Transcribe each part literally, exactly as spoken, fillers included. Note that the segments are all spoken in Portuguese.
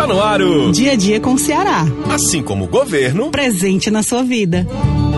Está no ar o Dia a Dia com o Ceará. Assim como o governo, presente na sua vida.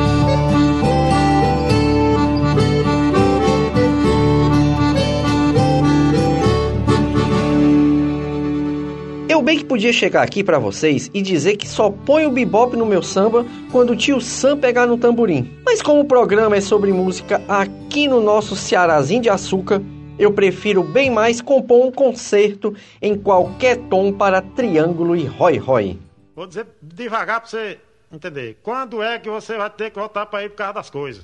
Eu bem que podia chegar aqui pra vocês e dizer que só ponho o bebop no meu samba quando o tio Sam pegar no tamborim. Mas como o programa é sobre música aqui no nosso Cearazinho de açúcar, eu prefiro bem mais compor um concerto em qualquer tom para triângulo e rói-rói. Vou dizer devagar pra você entender. Quando é que você vai ter que voltar pra ir por causa das coisas?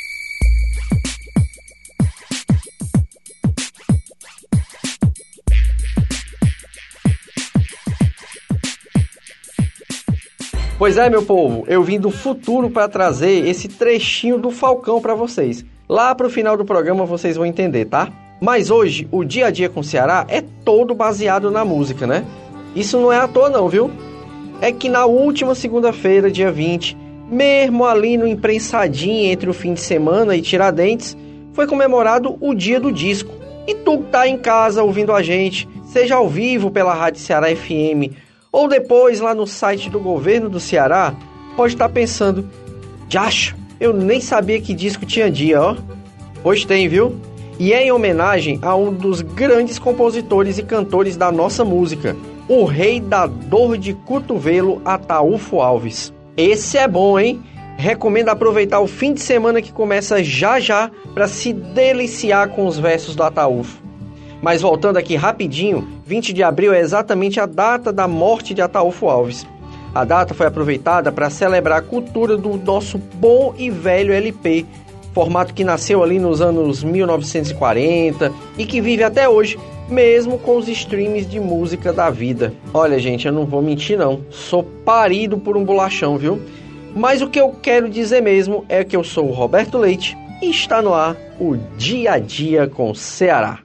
Pois é, meu povo, eu vim do futuro para trazer esse trechinho do Falcão para vocês. Lá pro final do programa vocês vão entender, tá? Mas hoje, o Dia a Dia com o Ceará é todo baseado na música, né? Isso não é à toa não, viu? É que na última segunda-feira, dia vinte, mesmo ali no imprensadinho entre o fim de semana e Tiradentes, foi comemorado o Dia do Disco. E tu que tá em casa ouvindo a gente, seja ao vivo pela Rádio Ceará F M, ou depois lá no site do governo do Ceará, pode estar pensando: Jacho, eu nem sabia que disco tinha dia, ó. Pois tem, viu? E é em homenagem a um dos grandes compositores e cantores da nossa música, o rei da dor de cotovelo, Ataúfo Alves. Esse é bom, hein? Recomendo aproveitar o fim de semana que começa já já para se deliciar com os versos do Ataúfo. Mas voltando aqui rapidinho, vinte de abril é exatamente a data da morte de Ataúfo Alves. A data foi aproveitada para celebrar a cultura do nosso bom e velho L P, formato que nasceu ali nos anos mil novecentos e quarenta e que vive até hoje, mesmo com os streams de música da vida. Olha, gente, eu não vou mentir não, sou parido por um bolachão, viu? Mas o que eu quero dizer mesmo é que eu sou o Roberto Leite e está no ar o Dia a Dia com o Ceará.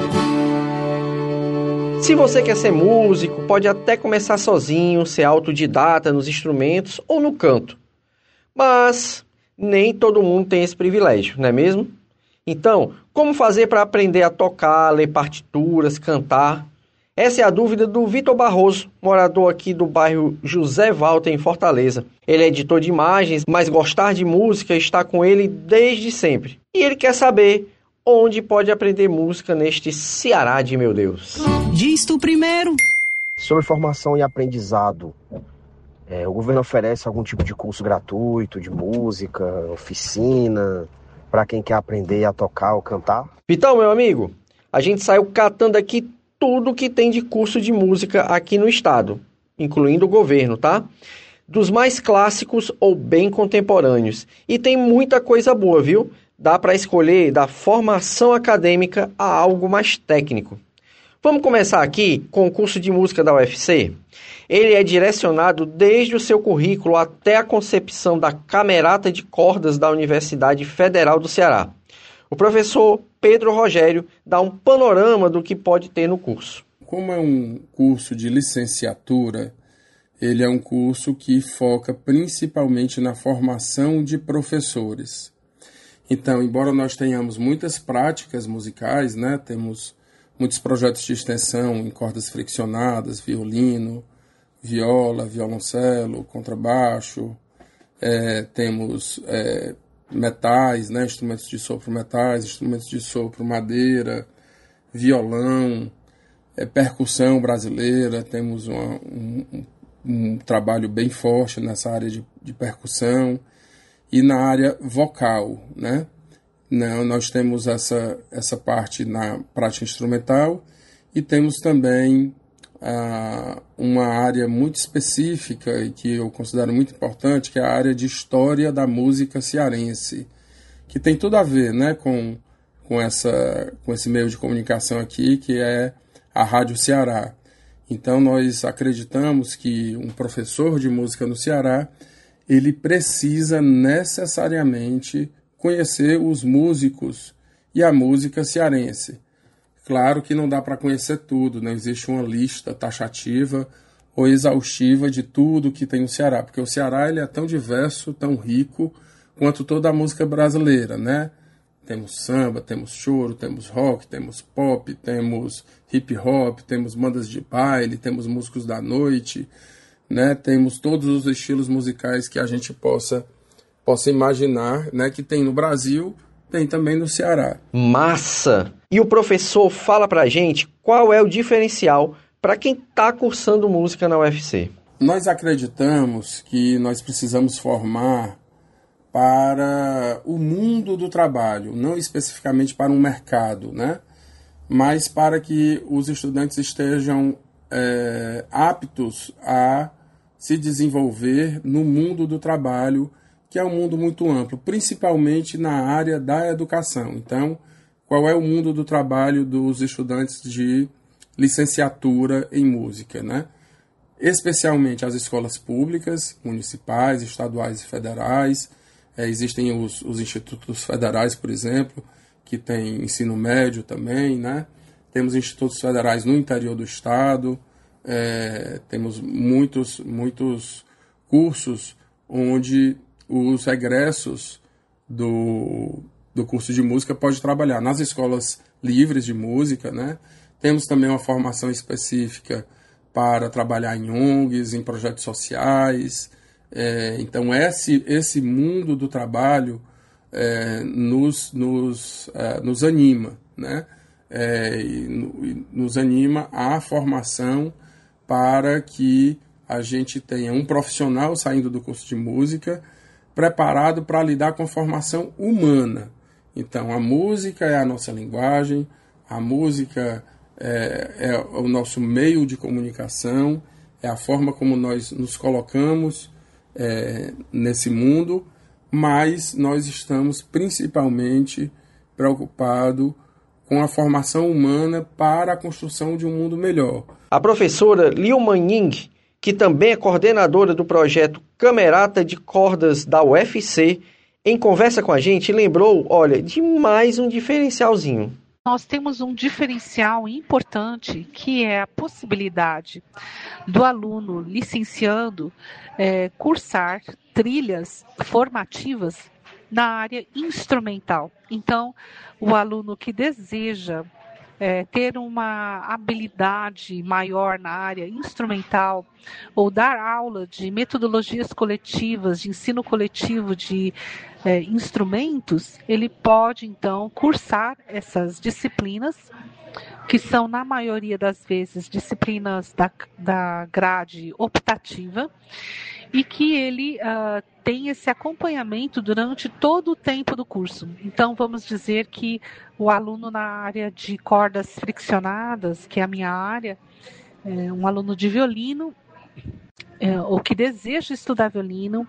Se você quer ser músico, pode até começar sozinho, ser autodidata nos instrumentos ou no canto. Mas nem todo mundo tem esse privilégio, não é mesmo? Então, como fazer para aprender a tocar, ler partituras, cantar? Essa é a dúvida do Vitor Barroso, morador aqui do bairro José Walter, em Fortaleza. Ele é editor de imagens, mas gostar de música está com ele desde sempre. E ele quer saber onde pode aprender música neste Ceará de meu Deus. Diz tu primeiro. Sobre formação e aprendizado, é, o governo oferece algum tipo de curso gratuito de música, oficina, para quem quer aprender a tocar ou cantar? Então, meu amigo, a gente saiu catando aqui tudo que tem de curso de música aqui no estado, incluindo o governo, tá? Dos mais clássicos ou bem contemporâneos. E tem muita coisa boa, viu? Dá para escolher da formação acadêmica a algo mais técnico. Vamos começar aqui com o curso de música da U F C. Ele é direcionado desde o seu currículo até a concepção da camerata de cordas da Universidade Federal do Ceará. O professor Pedro Rogério dá um panorama do que pode ter no curso. Como é um curso de licenciatura, ele é um curso que foca principalmente na formação de professores. Então, embora nós tenhamos muitas práticas musicais, né, temos muitos projetos de extensão em cordas friccionadas, violino, viola, violoncelo, contrabaixo, é, temos é, metais, né, instrumentos de sopro metais, instrumentos de sopro madeira, violão, é, percussão brasileira, temos uma, um, um, um trabalho bem forte nessa área de, de percussão. E na área vocal, né? Não, nós temos essa, essa parte na prática instrumental e temos também ah, uma área muito específica e que eu considero muito importante, que é a área de história da música cearense, que tem tudo a ver, né, com, com, essa, com esse meio de comunicação aqui, que é a Rádio Ceará. Então nós acreditamos que um professor de música no Ceará ele precisa necessariamente conhecer os músicos e a música cearense. Claro que não dá para conhecer tudo, não existe uma lista taxativa ou exaustiva de tudo que tem no Ceará, porque o Ceará ele é tão diverso, tão rico, quanto toda a música brasileira, né? Temos samba, temos choro, temos rock, temos pop, temos hip hop, temos bandas de baile, temos músicos da noite, né? Temos todos os estilos musicais que a gente possa, possa imaginar, né? Que tem no Brasil, tem também no Ceará. Massa! E o professor fala pra gente qual é o diferencial para quem está cursando música na U F C. Nós acreditamos que nós precisamos formar para o mundo do trabalho, não especificamente para um mercado, né? Mas para que os estudantes estejam é, aptos a se desenvolver no mundo do trabalho, que é um mundo muito amplo, principalmente na área da educação. Então, qual é o mundo do trabalho dos estudantes de licenciatura em música, né? Especialmente as escolas públicas, municipais, estaduais e federais. É, existem os, os institutos federais, por exemplo, que tem ensino médio também, né? Temos institutos federais no interior do estado, é, temos muitos, muitos cursos onde os egressos do, do curso de música podem trabalhar nas escolas livres de música, né? Temos também uma formação específica para trabalhar em O N Gs, em projetos sociais. É, então, esse, esse mundo do trabalho é, nos, nos, é, nos anima, né? É, e, e nos anima à formação para que a gente tenha um profissional saindo do curso de música preparado para lidar com a formação humana. Então, a música é a nossa linguagem, a música é, é o nosso meio de comunicação, é a forma como nós nos colocamos É, nesse mundo, mas nós estamos principalmente preocupados com a formação humana para a construção de um mundo melhor. A professora Liu Manning, que também é coordenadora do projeto Camerata de Cordas da U F C, em conversa com a gente, lembrou, olha, de mais um diferencialzinho. Nós temos um diferencial importante, que é a possibilidade do aluno licenciando é, cursar trilhas formativas na área instrumental. Então, o aluno que deseja é, ter uma habilidade maior na área instrumental ou dar aula de metodologias coletivas, de ensino coletivo de é, instrumentos, ele pode, então, cursar essas disciplinas, que são, na maioria das vezes, disciplinas da, da grade optativa, e que ele uh, tem esse acompanhamento durante todo o tempo do curso. Então, vamos dizer que o aluno na área de cordas friccionadas, que é a minha área, é um aluno de violino, é, ou que deseja estudar violino,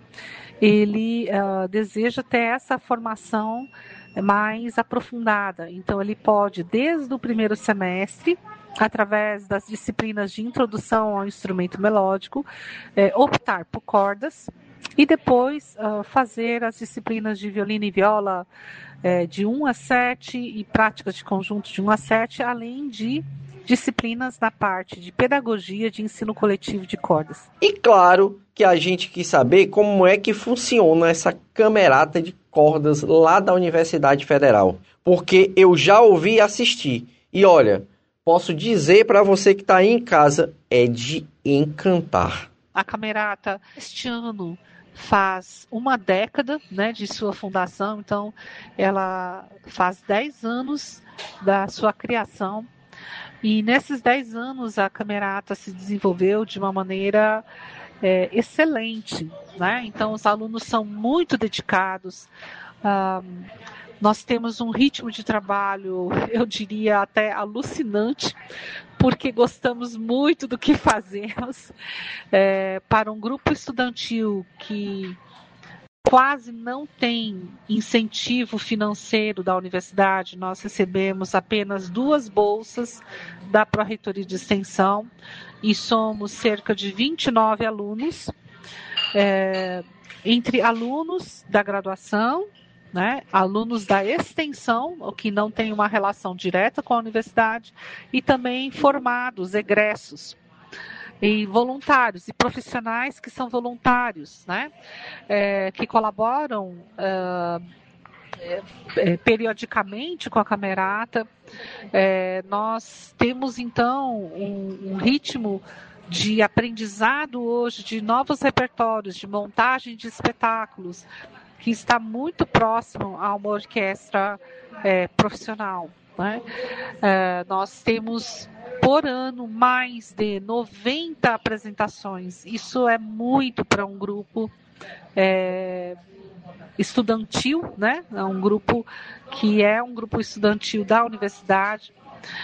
ele uh, deseja ter essa formação mais aprofundada. Então, ele pode, desde o primeiro semestre, através das disciplinas de introdução ao instrumento melódico, é, optar por cordas e depois uh, fazer as disciplinas de violino e viola é, de um a sete e práticas de conjunto de um a sete, além de disciplinas na parte de pedagogia de ensino coletivo de cordas. E claro que a gente quis saber como é que funciona essa camerata de cordas lá da Universidade Federal, porque eu já ouvi assistir e olha, posso dizer para você que está aí em casa, é de encantar. A Camerata, este ano, faz uma década, né, de sua fundação, então ela faz dez anos da sua criação. E nesses dez anos a Camerata se desenvolveu de uma maneira é, excelente, né? Então os alunos são muito dedicados. Um, Nós temos um ritmo de trabalho, eu diria até alucinante, porque gostamos muito do que fazemos. É, para um grupo estudantil que quase não tem incentivo financeiro da universidade, nós recebemos apenas duas bolsas da Pró-Reitoria de Extensão e somos cerca de vinte e nove alunos, é, entre alunos da graduação, né, alunos da extensão, o que não tem uma relação direta com a universidade, e também formados, egressos, e voluntários, e profissionais que são voluntários, né, é, que colaboram uh, é, é, periodicamente com a Camerata. É, nós temos, então, um, um ritmo de aprendizado hoje, de novos repertórios, de montagem de espetáculos, que está muito próximo a uma orquestra é, profissional. Né? É, nós temos, por ano, mais de noventa apresentações. Isso é muito para um grupo é, estudantil, né? É um grupo que é um grupo estudantil da universidade.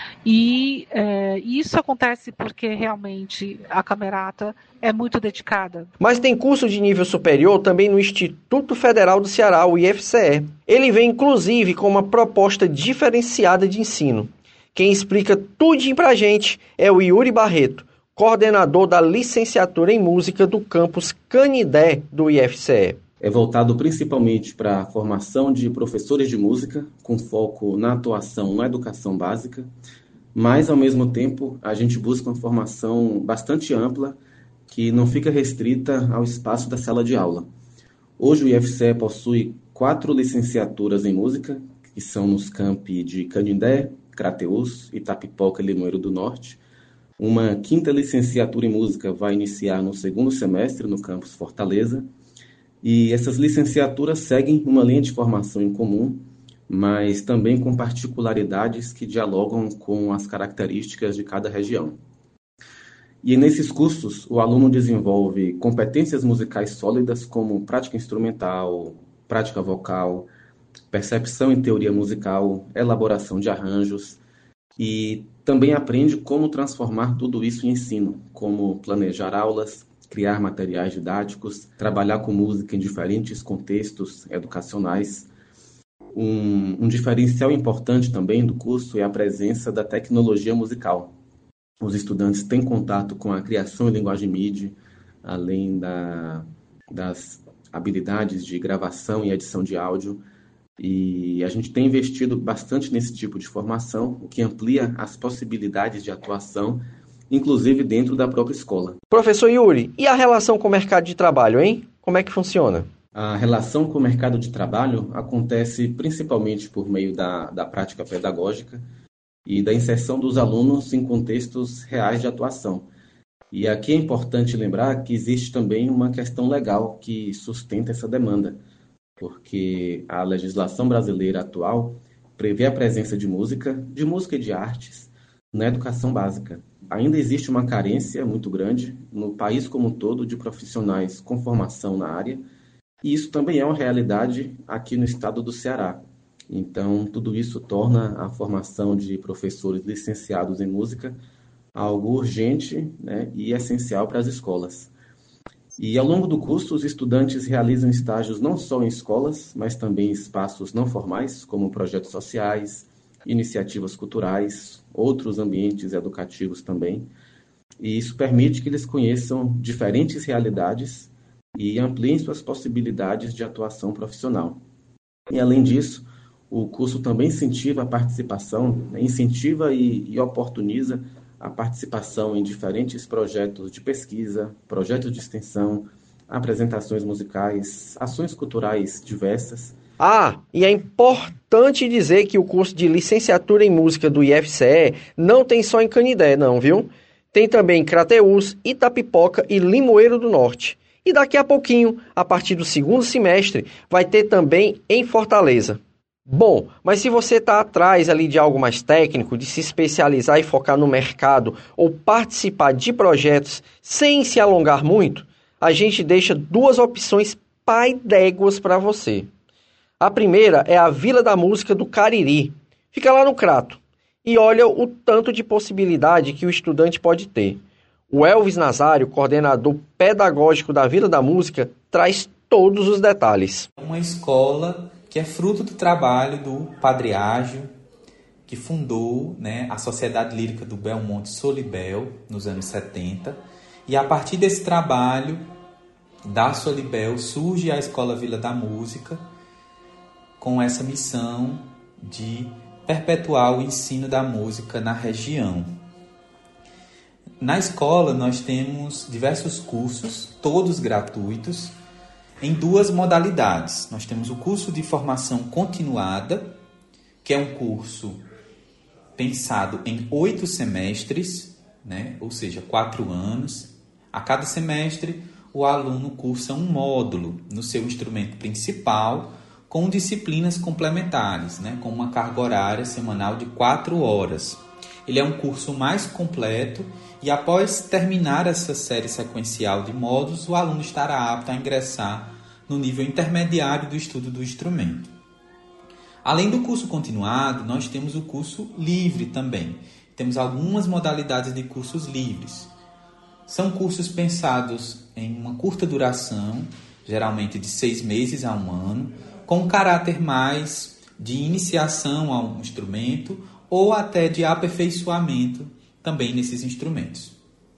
E é, isso acontece porque realmente a Camerata é muito dedicada. Mas tem curso de nível superior também no Instituto Federal do Ceará, o I F C E. Ele vem inclusive com uma proposta diferenciada de ensino. Quem explica tudinho pra gente é o Yuri Barreto, coordenador da licenciatura em música do campus Canindé do I F C E. É voltado principalmente para a formação de professores de música, com foco na atuação na educação básica, mas, ao mesmo tempo, a gente busca uma formação bastante ampla, que não fica restrita ao espaço da sala de aula. Hoje o I F C E possui quatro licenciaturas em música, que são nos campi de Canindé, Crateús, Itapipoca e Limoeiro do Norte. Uma quinta licenciatura em música vai iniciar no segundo semestre no campus Fortaleza. E essas licenciaturas seguem uma linha de formação em comum, mas também com particularidades que dialogam com as características de cada região. E nesses cursos, o aluno desenvolve competências musicais sólidas como prática instrumental, prática vocal, percepção em teoria musical, elaboração de arranjos, e também aprende como transformar tudo isso em ensino, como planejar aulas, criar materiais didáticos, trabalhar com música em diferentes contextos educacionais. Um, um diferencial importante também do curso é a presença da tecnologia musical. Os estudantes têm contato com a criação em linguagem M I D I, além da, das habilidades de gravação e edição de áudio, e a gente tem investido bastante nesse tipo de formação, o que amplia as possibilidades de atuação, inclusive dentro da própria escola. Professor Yuri, e a relação com o mercado de trabalho, hein? Como é que funciona? A relação com o mercado de trabalho acontece principalmente por meio da, da prática pedagógica e da inserção dos alunos em contextos reais de atuação. E aqui é importante lembrar que existe também uma questão legal que sustenta essa demanda, porque a legislação brasileira atual prevê a presença de música, de música e de artes na educação básica. Ainda existe uma carência muito grande no país como um todo de profissionais com formação na área, e isso também é uma realidade aqui no estado do Ceará. Então, tudo isso torna a formação de professores licenciados em música algo urgente, né, e essencial para as escolas. E ao longo do curso, os estudantes realizam estágios não só em escolas, mas também em espaços não formais, como projetos sociais, iniciativas culturais, outros ambientes educativos também. E isso permite que eles conheçam diferentes realidades e ampliem suas possibilidades de atuação profissional. E, além disso, o curso também incentiva a participação, incentiva e, e oportuniza a participação em diferentes projetos de pesquisa, projetos de extensão, apresentações musicais, ações culturais diversas. Ah, e é importante dizer que o curso de licenciatura em música do I F C E não tem só em Canindé, não, viu? Tem também em Crateús, Itapipoca e Limoeiro do Norte. E daqui a pouquinho, a partir do segundo semestre, vai ter também em Fortaleza. Bom, mas se você está atrás ali de algo mais técnico, de se especializar e focar no mercado ou participar de projetos sem se alongar muito, a gente deixa duas opções pai d'éguas para você. A primeira é a Vila da Música do Cariri. Fica lá no Crato. E olha o tanto de possibilidade que o estudante pode ter. O Elvis Nazário, coordenador pedagógico da Vila da Música, traz todos os detalhes. Uma escola que é fruto do trabalho do Padre Ágio, que fundou, né, a Sociedade Lírica do Belmonte Solibel nos anos setenta. E a partir desse trabalho da Solibel surge a Escola Vila da Música, com essa missão de perpetuar o ensino da música na região. Na escola nós temos diversos cursos, todos gratuitos, em duas modalidades. Nós temos o curso de formação continuada, que é um curso pensado em oito semestres, né? Ou seja, quatro anos. A cada semestre, o aluno cursa um módulo no seu instrumento principal, com disciplinas complementares, né? Com uma carga horária semanal de quatro horas. Ele é um curso mais completo e, após terminar essa série sequencial de módulos, o aluno estará apto a ingressar no nível intermediário do estudo do instrumento. Além do curso continuado, nós temos o curso livre também. Temos algumas modalidades de cursos livres. São cursos pensados em uma curta duração, geralmente de seis meses a um ano, com um caráter mais de iniciação a um instrumento ou até de aperfeiçoamento também nesses instrumentos.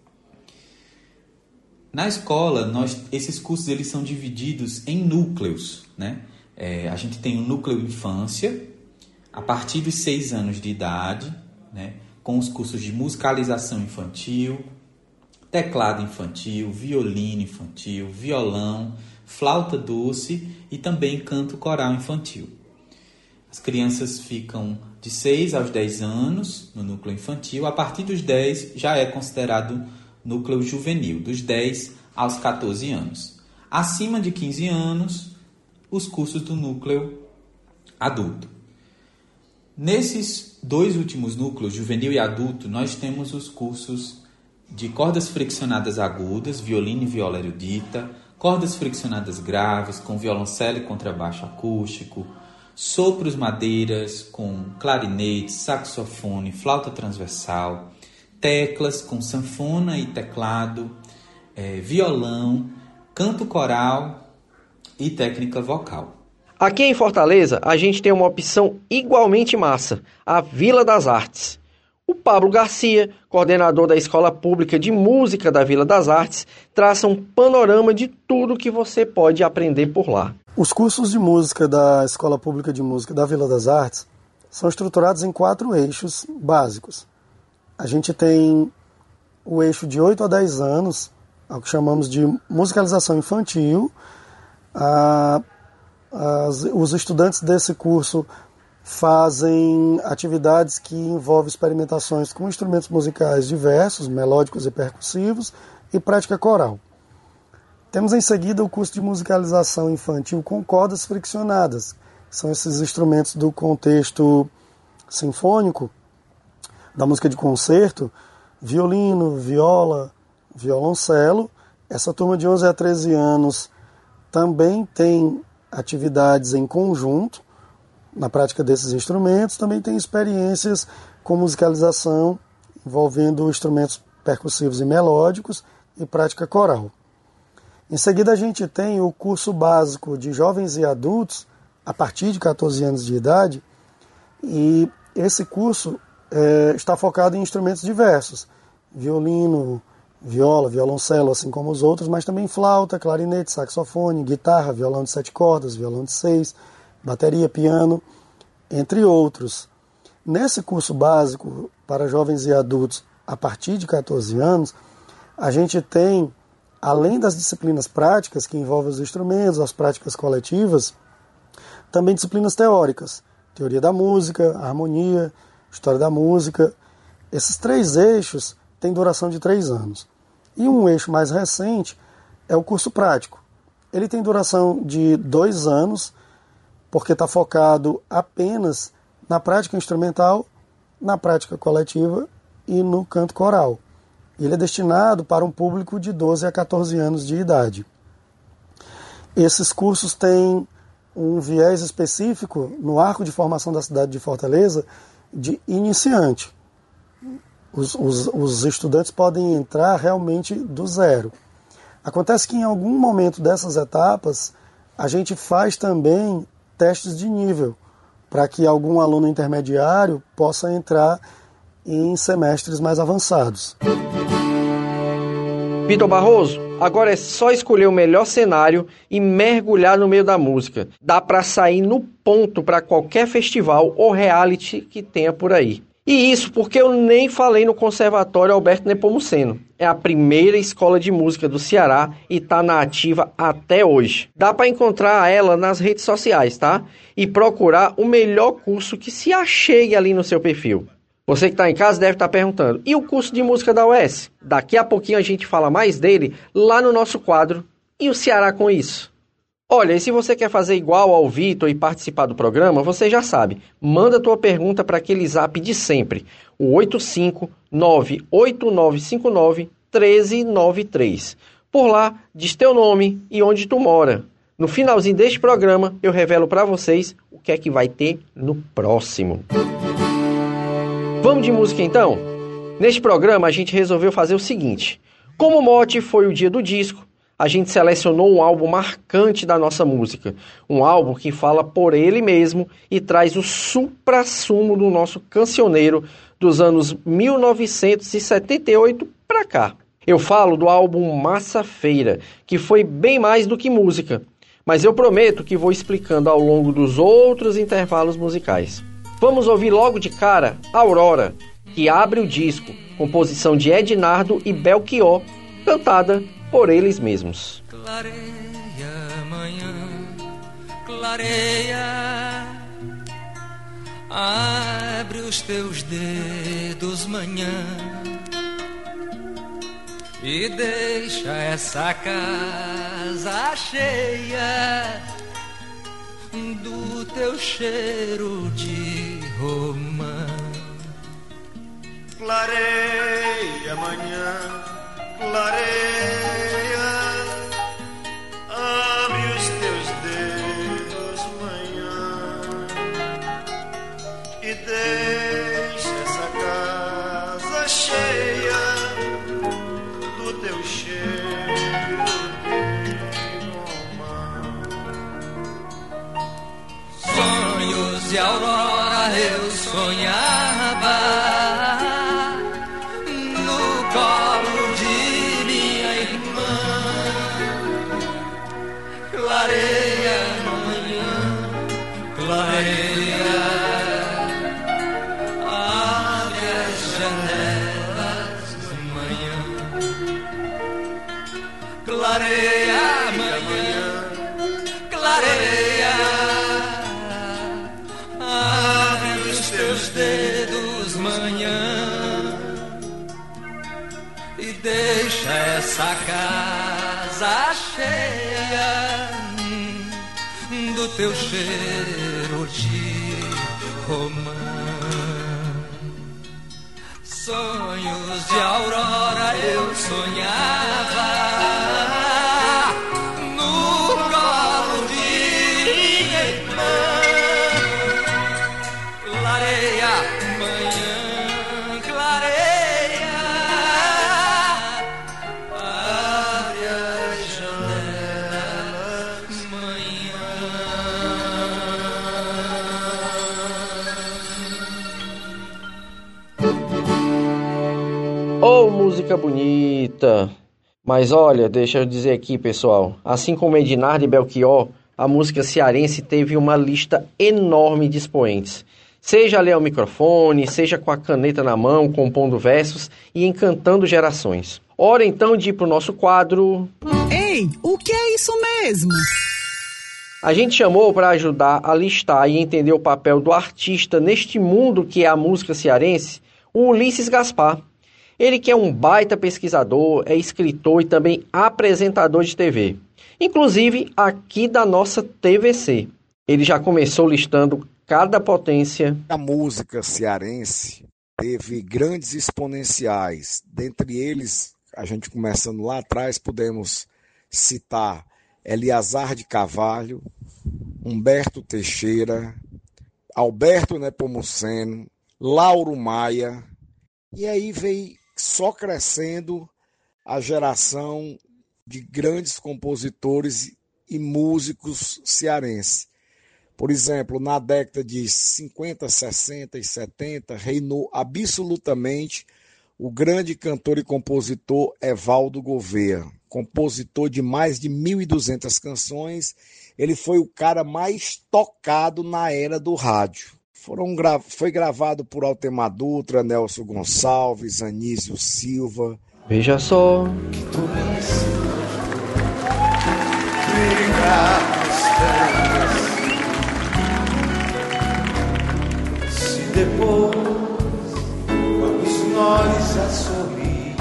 Na escola, nós, esses cursos eles são divididos em núcleos, né? É, a gente tem o núcleo infância, a partir dos seis anos de idade, né? Com os cursos de musicalização infantil, teclado infantil, violino infantil, violão, flauta doce e também canto coral infantil. As crianças ficam de seis aos dez anos no núcleo infantil. A partir dos dez já é considerado núcleo juvenil, dos dez aos catorze anos. Acima de quinze anos, os cursos do núcleo adulto. Nesses dois últimos núcleos, juvenil e adulto, nós temos os cursos de cordas friccionadas agudas, violino e viola erudita, cordas friccionadas graves, com violoncelo e contrabaixo acústico, sopros madeiras com clarinete, saxofone, flauta transversal, teclas com sanfona e teclado, é, violão, canto coral e técnica vocal. Aqui em Fortaleza, a gente tem uma opção igualmente massa, a Vila das Artes. O Pablo Garcia, coordenador da Escola Pública de Música da Vila das Artes, traça um panorama de tudo que você pode aprender por lá. Os cursos de música da Escola Pública de Música da Vila das Artes são estruturados em quatro eixos básicos. A gente tem o eixo de oito a dez anos, o que chamamos de musicalização infantil. A, as, os estudantes desse curso fazem atividades que envolvem experimentações com instrumentos musicais diversos, melódicos e percussivos, e prática coral. Temos em seguida o curso de musicalização infantil com cordas friccionadas, que são esses instrumentos do contexto sinfônico, da música de concerto, violino, viola, violoncelo. Essa turma de onze a treze anos também tem atividades em conjunto na prática desses instrumentos, também tem experiências com musicalização envolvendo instrumentos percussivos e melódicos e prática coral. Em seguida, a gente tem o curso básico de jovens e adultos, a partir de catorze anos de idade, e esse curso é, está focado em instrumentos diversos, violino, viola, violoncelo, assim como os outros, mas também flauta, clarinete, saxofone, guitarra, violão de sete cordas, violão de seis, bateria, piano, entre outros. Nesse curso básico para jovens e adultos, a partir de catorze anos, a gente tem, além das disciplinas práticas, que envolvem os instrumentos, as práticas coletivas, também disciplinas teóricas, teoria da música, harmonia, história da música. Esses três eixos têm duração de três anos. E um eixo mais recente é o curso prático. Ele tem duração de dois anos, porque está focado apenas na prática instrumental, na prática coletiva e no canto coral. Ele é destinado para um público de doze a catorze anos de idade. Esses cursos têm um viés específico no arco de formação da cidade de Fortaleza de iniciante. Os, os, os estudantes podem entrar realmente do zero. Acontece que em algum momento dessas etapas a gente faz também testes de nível para que algum aluno intermediário possa entrar em semestres mais avançados. Vitor Barroso, agora é só escolher o melhor cenário e mergulhar no meio da música. Dá para sair no ponto para qualquer festival ou reality que tenha por aí. E isso porque eu nem falei no Conservatório Alberto Nepomuceno. É a primeira escola de música do Ceará e está na ativa até hoje. Dá para encontrar ela nas redes sociais, tá? E procurar o melhor curso que se achegue ali no seu perfil. Você que está em casa deve estar perguntando, e o curso de música da U E S? Daqui a pouquinho a gente fala mais dele lá no nosso quadro E o Ceará com isso? Olha, e se você quer fazer igual ao Vitor e participar do programa, você já sabe. Manda tua pergunta para aquele zap de sempre, o oito cinco nove oito nove cinco nove um três nove três. Por lá, diz teu nome e onde tu mora. No finalzinho deste programa, eu revelo para vocês o que é que vai ter no próximo. Vamos de música então? Neste programa, a gente resolveu fazer o seguinte. Como o mote foi o dia do disco, a gente selecionou um álbum marcante da nossa música. Um álbum que fala por ele mesmo e traz o supra-sumo do nosso cancioneiro dos anos mil novecentos e setenta e oito para cá. Eu falo do álbum Massa Feira, que foi bem mais do que música. Mas eu prometo que vou explicando ao longo dos outros intervalos musicais. Vamos ouvir logo de cara Aurora, que abre o disco, composição de Ednardo e Belchior, cantada por eles mesmos. Clareia amanhã, clareia, abre os teus dedos manhã e deixa essa casa cheia do teu cheiro de romã. Clareia amanhã, clareia, abre os teus dedos manhã e deixa essa casa cheia do teu cheiro de romã. Sonhos de aurora eu sonhava no colo de minha irmã. Clareia amanhã, clareia, abre as janelas de manhã. Clareia amanhã, clareia, abre os teus dedos manhã e deixa essa casa cheia do teu cheiro de romã. Sonhos de aurora eu sonhava no colo de minha irmã. Clareia manhã, clareia, abre as janelas manhã. Oh, música bonita! Mas olha, deixa eu dizer aqui, pessoal, assim como Ednardo e Belchior, a música cearense teve uma lista enorme de expoentes. Seja ali ao microfone, seja com a caneta na mão, compondo versos e encantando gerações. Hora então de ir para o nosso quadro... Ei, o que é isso mesmo? A gente chamou para ajudar a listar e entender o papel do artista neste mundo que é a música cearense, o Ulisses Gaspar. Ele que é um baita pesquisador, é escritor e também apresentador de T V. Inclusive aqui da nossa T V C. Ele já começou listando cada potência. A música cearense teve grandes exponenciais. Dentre eles, a gente começando lá atrás, podemos citar Eliazar de Carvalho, Humberto Teixeira, Alberto Nepomuceno, Lauro Maia, e aí veio só crescendo a geração de grandes compositores e músicos cearenses. Por exemplo, na década de cinquenta, sessenta e setenta, reinou absolutamente o grande cantor e compositor Evaldo Gouveia, compositor de mais de mil e duzentas canções. Ele foi o cara mais tocado na era do rádio. Foram gra... Foi gravado por Altemar Dutra, Nelson Gonçalves, Anísio Silva. Veja só. Se depois vamos nós a sorrir,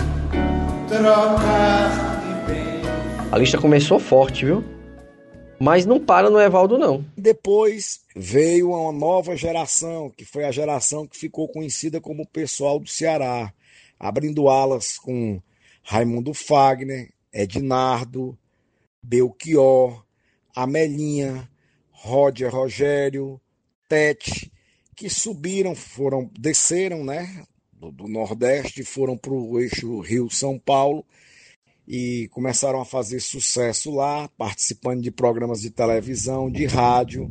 trocar de bem. A lista começou forte, viu? Mas não para no Evaldo, não. Depois veio uma nova geração, que foi a geração que ficou conhecida como o pessoal do Ceará, abrindo alas com Raimundo Fagner, Ednardo, Belchior, Amelinha, Roger Rogério, Tete, que subiram, foram, desceram, né, do, do Nordeste, foram para o eixo Rio-São Paulo, e começaram a fazer sucesso lá, participando de programas de televisão, de rádio,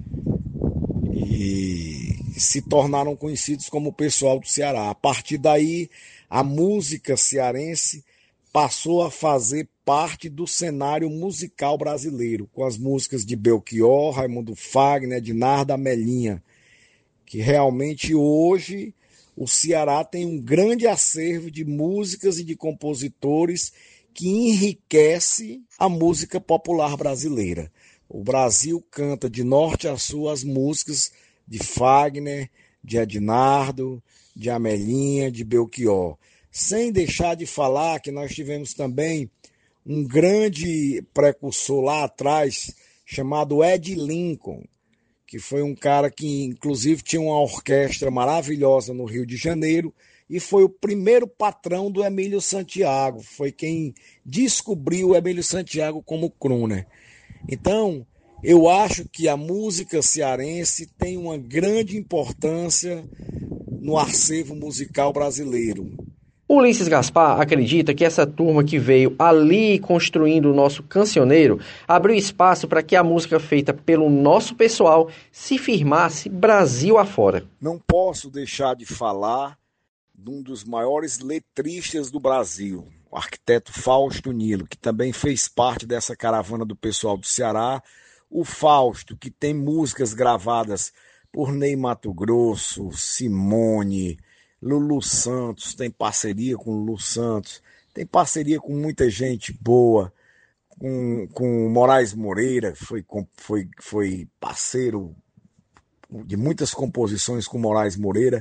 e se tornaram conhecidos como o pessoal do Ceará. A partir daí, a música cearense passou a fazer parte do cenário musical brasileiro, com as músicas de Belchior, Raimundo Fagner, Ednardo, Amelinha, que realmente hoje o Ceará tem um grande acervo de músicas e de compositores que enriquece a música popular brasileira. O Brasil canta de norte a sul as músicas de Fagner, de Ednardo, de Amelinha, de Belchior. Sem deixar de falar que nós tivemos também um grande precursor lá atrás, chamado Ed Lincoln, que foi um cara que inclusive tinha uma orquestra maravilhosa no Rio de Janeiro, e foi o primeiro patrão do Emílio Santiago, foi quem descobriu o Emílio Santiago como crooner. Então, eu acho que a música cearense tem uma grande importância no acervo musical brasileiro. Ulisses Gaspar acredita que essa turma que veio ali construindo o nosso cancioneiro abriu espaço para que a música feita pelo nosso pessoal se firmasse Brasil afora. Não posso deixar de falar de um dos maiores letristas do Brasil, o arquiteto Fausto Nilo, que também fez parte dessa caravana do pessoal do Ceará. O Fausto, que tem músicas gravadas por Ney Matogrosso, Simone, Lulu Santos, tem parceria com Lulu Santos, tem parceria com muita gente boa, com, com Moraes Moreira, foi, foi, foi parceiro de muitas composições com Moraes Moreira,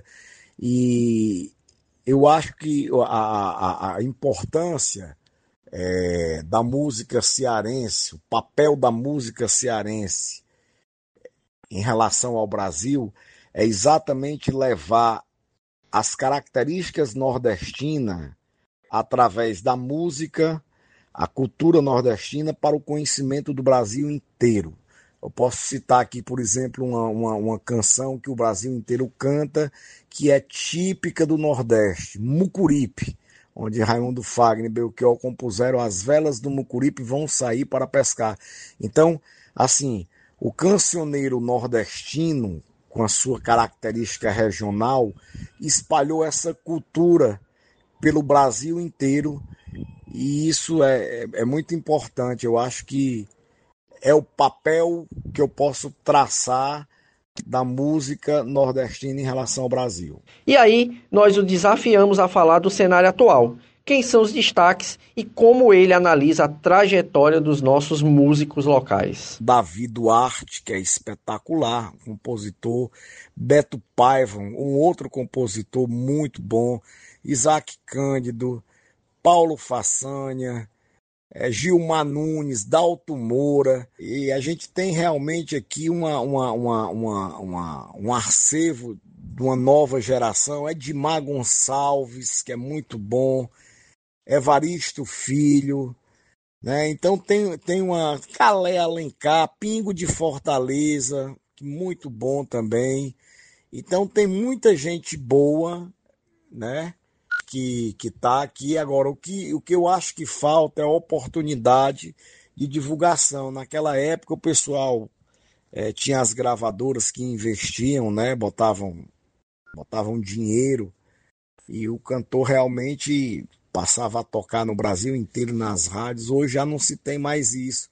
e eu acho que a, a, a importância é, da música cearense, o papel da música cearense em relação ao Brasil é exatamente levar as características nordestinas através da música, a cultura nordestina para o conhecimento do Brasil inteiro. Eu posso citar aqui, por exemplo, uma, uma, uma canção que o Brasil inteiro canta, que é típica do Nordeste, Mucuripe, onde Raimundo Fagner e Belchior compuseram As velas do Mucuripe vão sair para pescar. Então, assim, o cancioneiro nordestino, com a sua característica regional, espalhou essa cultura pelo Brasil inteiro, e isso é, é, é muito importante. Eu acho que é o papel que eu posso traçar da música nordestina em relação ao Brasil. E aí, nós o desafiamos a falar do cenário atual. Quem são os destaques e como ele analisa a trajetória dos nossos músicos locais. Davi Duarte, que é espetacular, compositor. Beto Paiva, um outro compositor muito bom. Isaac Cândido, Paulo Façanha, é, Gilmar Nunes, Dalto Moura, e a gente tem realmente aqui uma, uma, uma, uma, uma, um acervo de uma nova geração. Edmar Gonçalves, que é muito bom, Evaristo Filho, né? Então tem, tem uma Calé Alencar, Pingo de Fortaleza, muito bom também. Então tem muita gente boa, né? que que está aqui. Agora, o que, o que eu acho que falta é oportunidade de divulgação. Naquela época o pessoal é, tinha as gravadoras que investiam, né, botavam, botavam dinheiro, e o cantor realmente passava a tocar no Brasil inteiro nas rádios. Hoje já não se tem mais isso.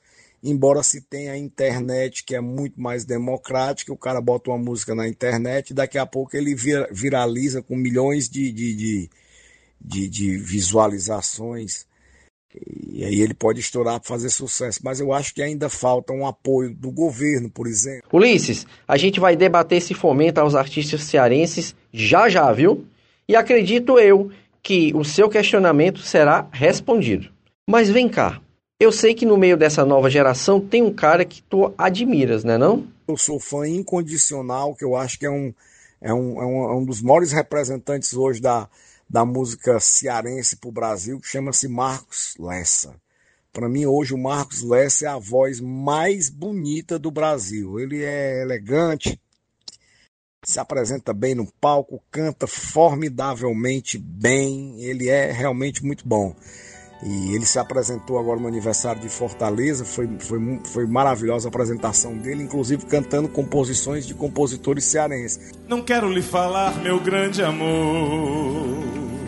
embora se tenha a internet, que é muito mais democrática, o cara bota uma música na internet e daqui a pouco ele vira, viraliza com milhões de, de, de, de, de visualizações, e aí ele pode estourar para fazer sucesso. Mas eu acho que ainda falta um apoio do governo, por exemplo. Ulisses, a gente vai debater esse fomento aos artistas cearenses já já, viu? E acredito eu que o seu questionamento será respondido. Mas vem cá, eu sei que no meio dessa nova geração tem um cara que tu admiras, né não? Eu sou fã incondicional, que eu acho que é um, é um, é um, é um dos maiores representantes hoje da, da música cearense para o Brasil, que chama-se Marcos Lessa. Para mim, hoje, o Marcos Lessa é a voz mais bonita do Brasil. Ele é elegante, se apresenta bem no palco, canta formidavelmente bem, ele é realmente muito bom. E ele se apresentou agora no aniversário de Fortaleza, foi, foi, foi maravilhosa a apresentação dele, inclusive cantando composições de compositores cearenses. Não quero lhe falar, meu grande amor,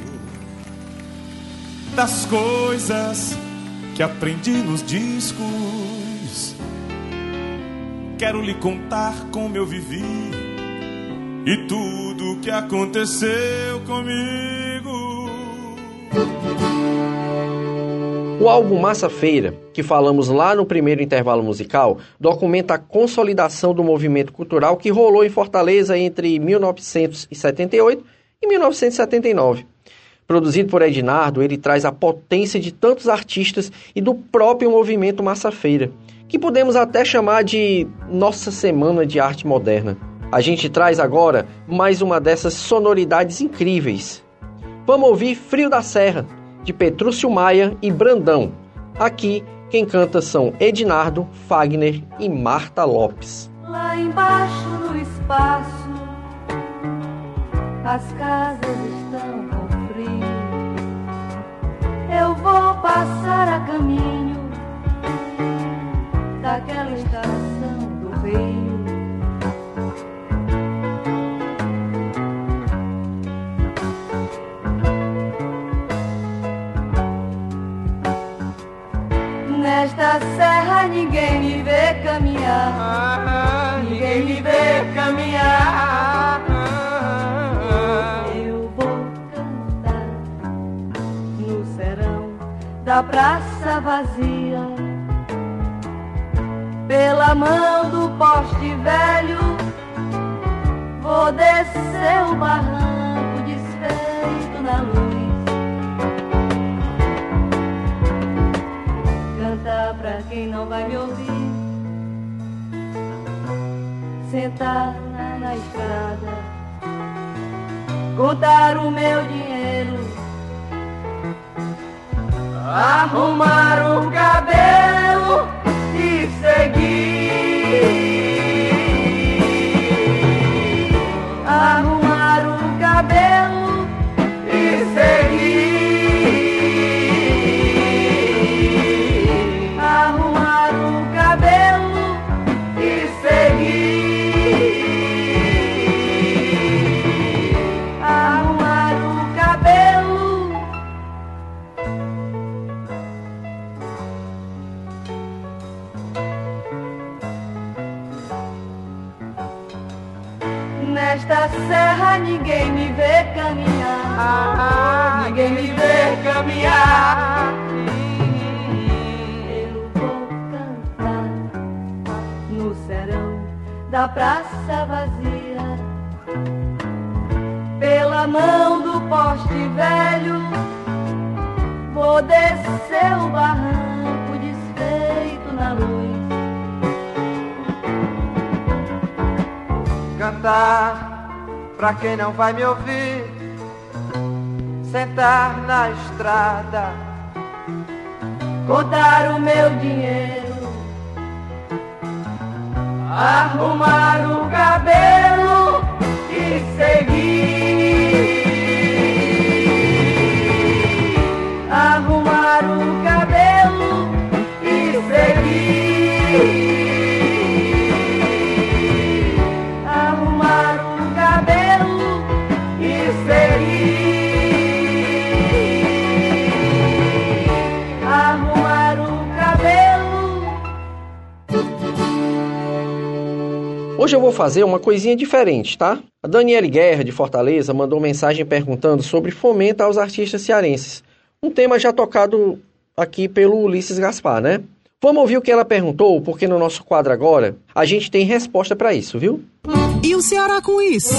das coisas que aprendi nos discos. Quero lhe contar como eu vivi e tudo que aconteceu comigo. O álbum Massa Feira, que falamos lá no primeiro intervalo musical, documenta a consolidação do movimento cultural que rolou em Fortaleza entre mil novecentos e setenta e oito e mil novecentos e setenta e nove. Produzido por Ednardo, ele traz a potência de tantos artistas e do próprio movimento Massa Feira, que podemos até chamar de Nossa Semana de Arte Moderna. A gente traz agora mais uma dessas sonoridades incríveis. Vamos ouvir Frio da Serra, de Petrúcio Maia e Brandão. Aqui, quem canta são Ednardo, Fagner e Marta Lopes. Lá embaixo no espaço, as casas estão com frio. Eu vou passar a caminho daquela estação do Rio. Nesta serra ninguém me vê caminhar, ah, ninguém me vê caminhar. Eu vou cantar no serão da praça vazia, pela mão do poste velho, vou descer o barranco desfeito na luz. Cantar pra quem não vai me ouvir, sentar na, na estrada, contar o meu dinheiro, arrumar o cabelo e seguir. Arrumar o cabelo e seguir. Nesta serra ninguém me vê caminhar, ah, ninguém me vê caminhar. Eu vou cantar no serão da praça vazia, pela mão do poste velho, vou descer o barranco desfeito na luz. Cantar pra quem não vai me ouvir, sentar na estrada, contar o meu dinheiro, arrumar o cabelo e seguir. Arrumar o cabelo e seguir. Hoje eu vou fazer uma coisinha diferente, tá? A Daniele Guerra, de Fortaleza, mandou mensagem perguntando sobre fomento aos artistas cearenses. Um tema já tocado aqui pelo Ulisses Gaspar, né? Vamos ouvir o que ela perguntou, porque no nosso quadro agora a gente tem resposta para isso, viu? E o Ceará com isso?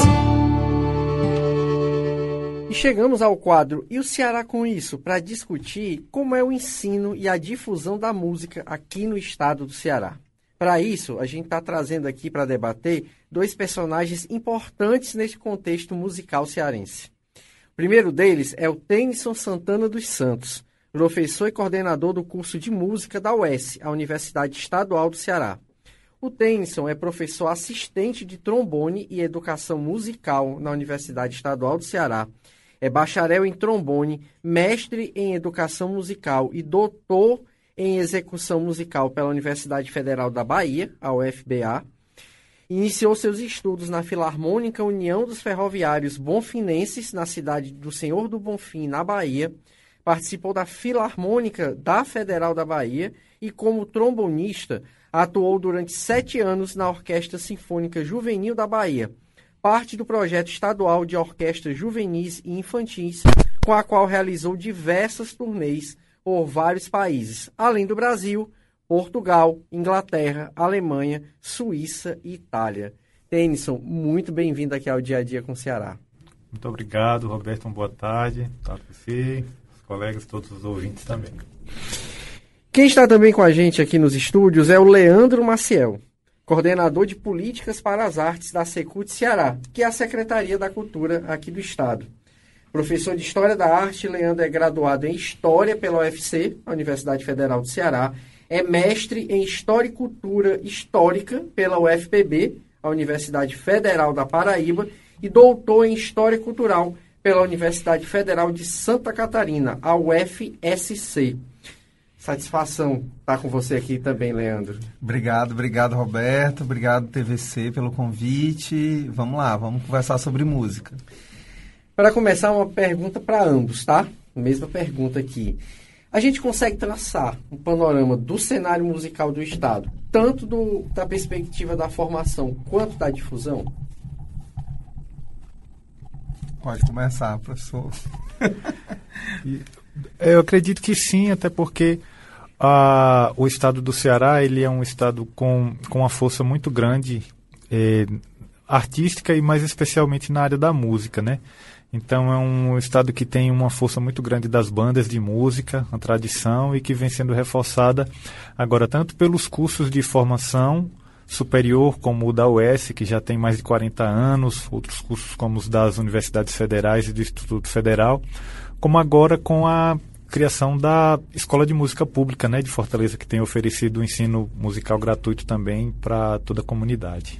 E chegamos ao quadro E o Ceará com isso? Para discutir como é o ensino e a difusão da música aqui no estado do Ceará. Para isso, a gente está trazendo aqui para debater dois personagens importantes neste contexto musical cearense. O primeiro deles é o Tennyson Santana dos Santos, professor e coordenador do curso de música da U E S, a Universidade Estadual do Ceará. O Tennyson é professor assistente de trombone e educação musical na Universidade Estadual do Ceará. É bacharel em trombone, mestre em educação musical e doutor em execução musical pela Universidade Federal da Bahia, a U F B A. Iniciou seus estudos na Filarmônica União dos Ferroviários Bonfinenses, na cidade do Senhor do Bonfim, na Bahia. Participou da Filarmônica da Federal da Bahia e, como trombonista, atuou durante sete anos na Orquestra Sinfônica Juvenil da Bahia, parte do projeto estadual de orquestras juvenis e infantis, com a qual realizou diversas turnês por vários países, além do Brasil, Portugal, Inglaterra, Alemanha, Suíça e Itália. Tennyson, muito bem-vindo aqui ao Dia a Dia com o Ceará. Muito obrigado, Roberto. Uma boa tarde para você, os colegas, todos os ouvintes também. Quem está também com a gente aqui nos estúdios é o Leandro Maciel, coordenador de Políticas para as Artes da Secult Ceará, que é a Secretaria da Cultura aqui do Estado. Professor de História da Arte, Leandro é graduado em História pela U F C, a Universidade Federal do Ceará, é mestre em História e Cultura Histórica pela U F P B, a Universidade Federal da Paraíba, e doutor em História Cultural pela Universidade Federal de Santa Catarina, a U F S C. Satisfação estar com você aqui também, Leandro. Obrigado, obrigado, Roberto. Obrigado, T V C, pelo convite. Vamos lá, vamos conversar sobre música. Para começar, uma pergunta para ambos, tá? Mesma pergunta aqui. A gente consegue traçar um panorama do cenário musical do Estado, tanto do, da perspectiva da formação quanto da difusão? Pode começar, professor. Eu acredito que sim, até porque uh, o estado do Ceará ele é um estado com, com uma força muito grande, eh, artística e mais especialmente na área da música, né? Então é um estado que tem uma força muito grande das bandas de música, a tradição, e que vem sendo reforçada agora tanto pelos cursos de formação superior, como o da U E S, que já tem mais de quarenta anos, outros cursos como os das universidades federais e do Instituto Federal, como agora com a criação da Escola de Música Pública, né, de Fortaleza, que tem oferecido o ensino musical gratuito também para toda a comunidade.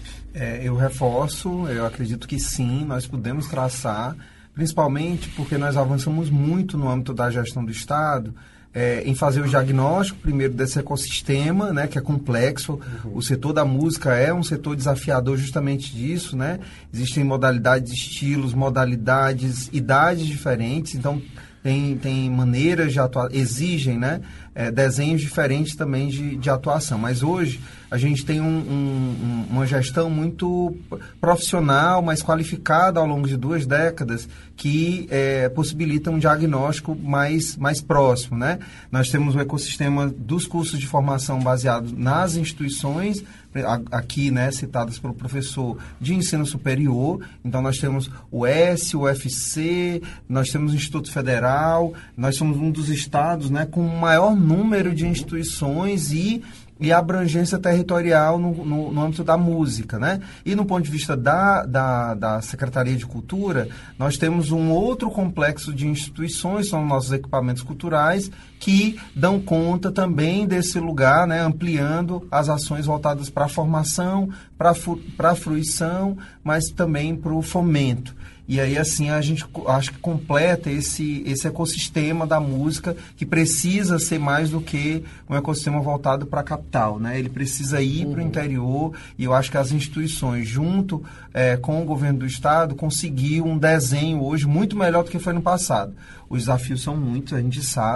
É, eu reforço, eu acredito que sim, nós podemos traçar, principalmente porque nós avançamos muito no âmbito da gestão do Estado, é, em fazer o diagnóstico, primeiro, desse ecossistema, né, que é complexo. Uhum. O setor da música é um setor desafiador justamente disso, né? Existem modalidades, estilos, modalidades, idades diferentes, então tem, tem maneiras de atuar, exigem, né, é, desenhos diferentes também de, de atuação. Mas hoje a gente tem um, um, uma gestão muito profissional, mais qualificada ao longo de duas décadas, que é, possibilita um diagnóstico mais, mais próximo, né? Nós temos um ecossistema dos cursos de formação baseados nas instituições, aqui, né, citadas pelo professor, de ensino superior. Então nós temos o U E S, o U F C, nós temos o Instituto Federal, nós somos um dos estados, né, com o maior número de instituições e e abrangência territorial no, no, no âmbito da música, né? E no ponto de vista da, da, da Secretaria de Cultura, nós temos um outro complexo de instituições, são nossos equipamentos culturais, que dão conta também desse lugar, né? Ampliando as ações voltadas para a formação, para a fruição, mas também para o fomento. E aí, assim, a gente acho que completa esse, esse ecossistema da música, que precisa ser mais do que um ecossistema voltado para a capital, né? Ele precisa ir uhum. para o interior, e eu acho que as instituições, junto é, com o governo do Estado, conseguiu um desenho hoje muito melhor do que foi no passado. Os desafios são muitos, a gente sabe,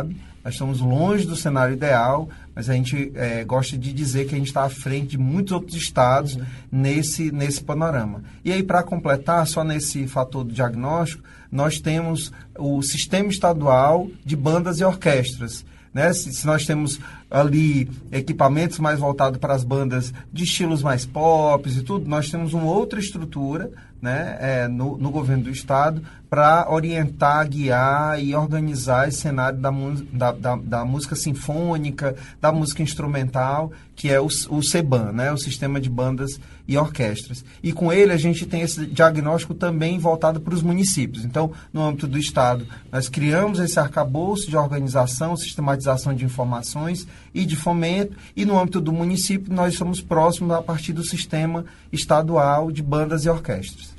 nós estamos longe do cenário ideal, mas a gente é, gosta de dizer que a gente está à frente de muitos outros estados uhum. nesse, nesse panorama. E aí, para completar, só nesse fator do diagnóstico, nós temos o Sistema Estadual de Bandas e Orquestras. Né? Se, se nós temos ali equipamentos mais voltados para as bandas de estilos mais pop e tudo, nós temos uma outra estrutura, né, é, no, no governo do estado para orientar, guiar e organizar esse cenário da, da, da, da música sinfônica, da música instrumental, que é o, o SEBAN, né, o Sistema de Bandas e Orquestras. E com ele a gente tem esse diagnóstico também voltado para os municípios. Então, no âmbito do estado, nós criamos esse arcabouço de organização, sistematização de informações e de fomento, e no âmbito do município nós somos próximos a partir do Sistema Estadual de Bandas e Orquestras.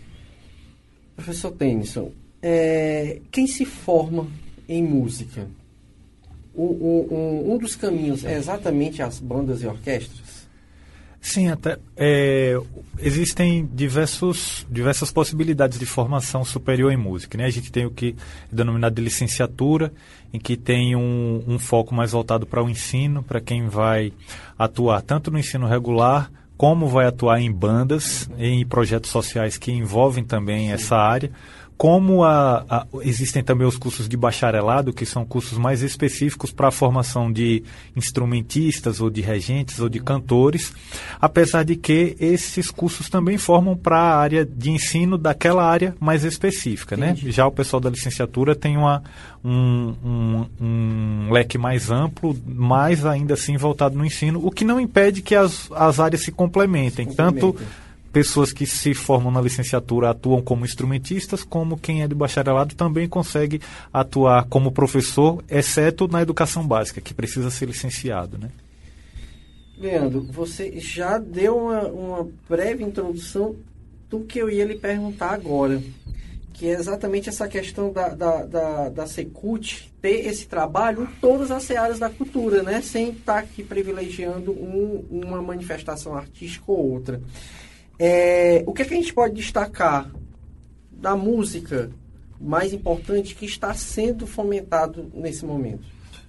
Professor Tennyson, é, quem se forma em música, o, o, um, um dos caminhos é exatamente as bandas e orquestras? Sim, até é, existem diversos, diversas possibilidades de formação superior em música, né? A gente tem o que é denominado de licenciatura, em que tem um, um foco mais voltado para o ensino, para quem vai atuar tanto no ensino regular, como vai atuar em bandas, em projetos sociais que envolvem também Sim. essa área, como a, a, existem também os cursos de bacharelado, que são cursos mais específicos para a formação de instrumentistas, ou de regentes, ou de cantores, apesar de que esses cursos também formam para a área de ensino daquela área mais específica, né? Já o pessoal da licenciatura tem uma, um, um, um leque mais amplo, mas ainda assim voltado no ensino, o que não impede que as, as áreas se complementem, se complementem. Tanto pessoas que se formam na licenciatura atuam como instrumentistas, como quem é de bacharelado também consegue atuar como professor, exceto na educação básica, que precisa ser licenciado, né? Leandro, você já deu uma, uma breve introdução do que eu ia lhe perguntar agora, que é exatamente essa questão da, da, da, da Secult ter esse trabalho em todas as searas da cultura, né? Sem estar aqui privilegiando um, uma manifestação artística ou outra. É, o que, é que a gente pode destacar da música mais importante que está sendo fomentado nesse momento?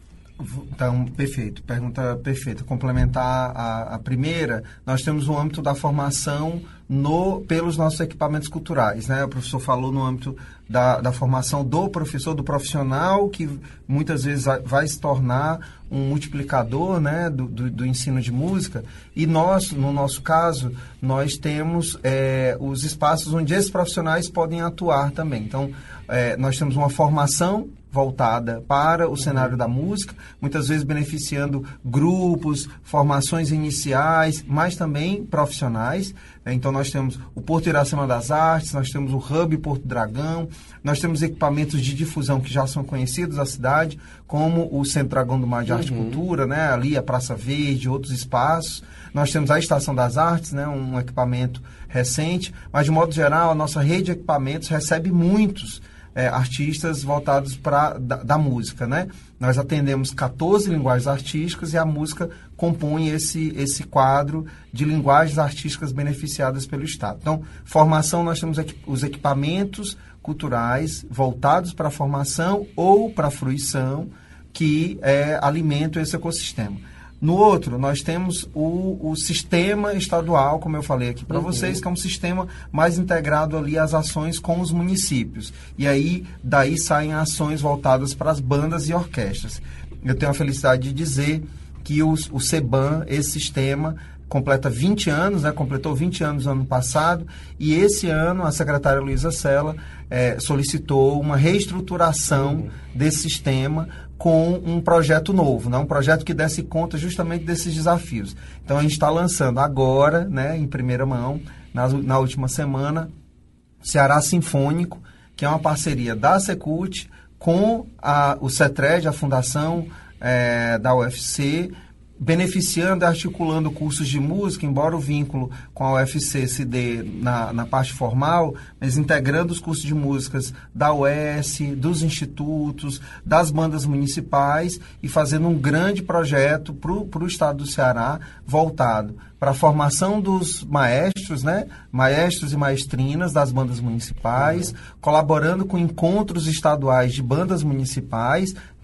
Então, perfeito, pergunta perfeita. Complementar a, a primeira, nós temos o âmbito da formação no, pelos nossos equipamentos culturais, né? O professor falou no âmbito da, da formação do professor, do profissional, que muitas vezes vai se tornar um multiplicador, né, do, do, do ensino de música, e nós, no nosso caso, nós temos é, os espaços onde esses profissionais podem atuar também. Então, é, nós temos uma formação voltada para o uhum. cenário da música, muitas vezes beneficiando grupos, formações iniciais, mas também profissionais. Então, nós temos o Porto Iracema das Artes, nós temos o Hub Porto Dragão, nós temos equipamentos de difusão que já são conhecidos da cidade, como o Centro Dragão do Mar de Arte e uhum. Cultura, né? Ali a Praça Verde, outros espaços. Nós temos a Estação das Artes, né? Um equipamento recente, mas, de modo geral, a nossa rede de equipamentos recebe muitos É, artistas voltados para da, da música, né? Nós atendemos quatorze linguagens artísticas e a música compõe esse, esse quadro de linguagens artísticas beneficiadas pelo Estado. Então, formação, nós temos aqui os equipamentos culturais voltados para a formação ou para a fruição que é, alimentam esse ecossistema. No outro, nós temos o, o sistema estadual, como eu falei aqui para uhum. vocês, que é um sistema mais integrado ali às ações com os municípios. E aí, daí saem ações voltadas para as bandas e orquestras. Eu tenho a felicidade de dizer que o, o SEBAN, esse sistema, completa vinte anos, né? Completou vinte anos no ano passado, e esse ano a secretária Luísa Sela é, solicitou uma reestruturação uhum. desse sistema com um projeto novo, né? Um projeto que desse conta justamente desses desafios. Então, a gente está lançando agora, né, em primeira mão, na, na última semana, Ceará Sinfônico, que é uma parceria da Secult com a, o CETRED, a Fundação é, da U F C, beneficiando e articulando cursos de música, embora o vínculo com a U F C se dê na, na parte formal, mas integrando os cursos de músicas da U E S, dos institutos, das bandas municipais e fazendo um grande projeto para o estado do Ceará voltado para a formação dos maestros, né? Maestros e maestrinas das bandas municipais, uhum. colaborando com encontros estaduais de bandas municipais.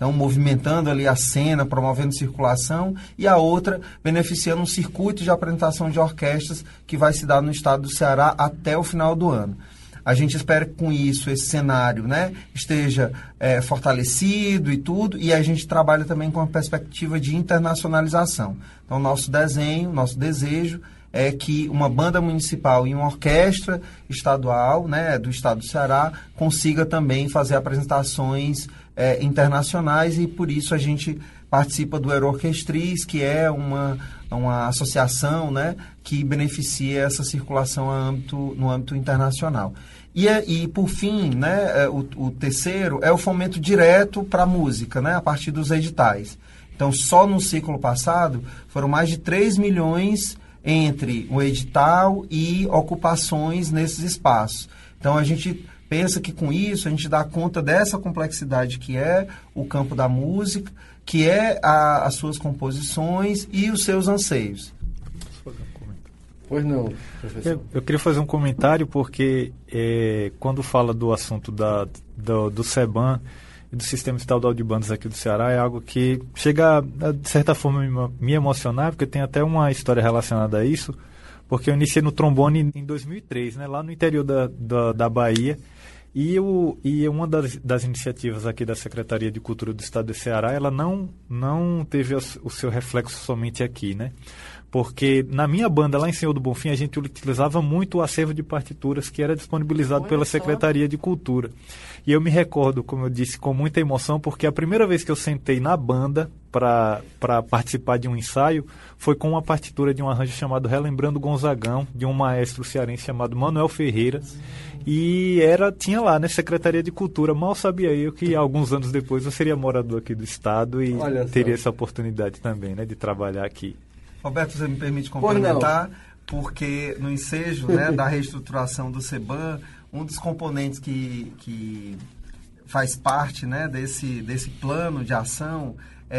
então movimentando ali a cena, promovendo circulação, e a outra beneficiando um circuito de apresentação de orquestras que vai se dar no estado do Ceará até o final do ano. A gente espera que com isso esse cenário, né, esteja é, fortalecido e tudo, e a gente trabalha também com a perspectiva de internacionalização. Então, nosso desenho, nosso desejo é que uma banda municipal e uma orquestra estadual, né, do estado do Ceará consiga também fazer apresentações é, internacionais, e por isso a gente participa do Euroorquestris, que é uma, uma associação, né, que beneficia essa circulação a âmbito, no âmbito internacional. E, e por fim, né, o, o terceiro é o fomento direto para a música, né, a partir dos editais. Então, só no ciclo passado foram mais de três milhões entre o edital e ocupações nesses espaços. Então, a gente pensa que com isso a gente dá conta dessa complexidade que é o campo da música, que é a, as suas composições e os seus anseios. Pois não, professor. Eu, eu queria fazer um comentário porque é, quando fala do assunto da, do, do SEBAN e do Sistema Estadual de Bandas aqui do Ceará, é algo que chega, de certa forma, me, me emocionar, porque tem até uma história relacionada a isso, porque eu iniciei no trombone em dois mil e três, né, lá no interior da, da, da Bahia, e, o, e uma das, das iniciativas aqui da Secretaria de Cultura do Estado do Ceará, ela não, não teve o seu reflexo somente aqui, né? Porque na minha banda, lá em Senhor do Bonfim, a gente utilizava muito o acervo de partituras que era disponibilizado pela Secretaria de Cultura. E eu me recordo, como eu disse, com muita emoção, porque a primeira vez que eu sentei na banda para participar de um ensaio foi com uma partitura de um arranjo chamado Relembrando Gonzagão, de um maestro cearense chamado Manuel Ferreira. E era, tinha lá, né, Secretaria de Cultura. Mal sabia eu que alguns anos depois eu seria morador aqui do estado e teria essa oportunidade também, né, de trabalhar aqui. Roberto, você me permite complementar, porque no ensejo, né, da reestruturação do SEBAN, um dos componentes que, que faz parte, né, desse, desse plano de ação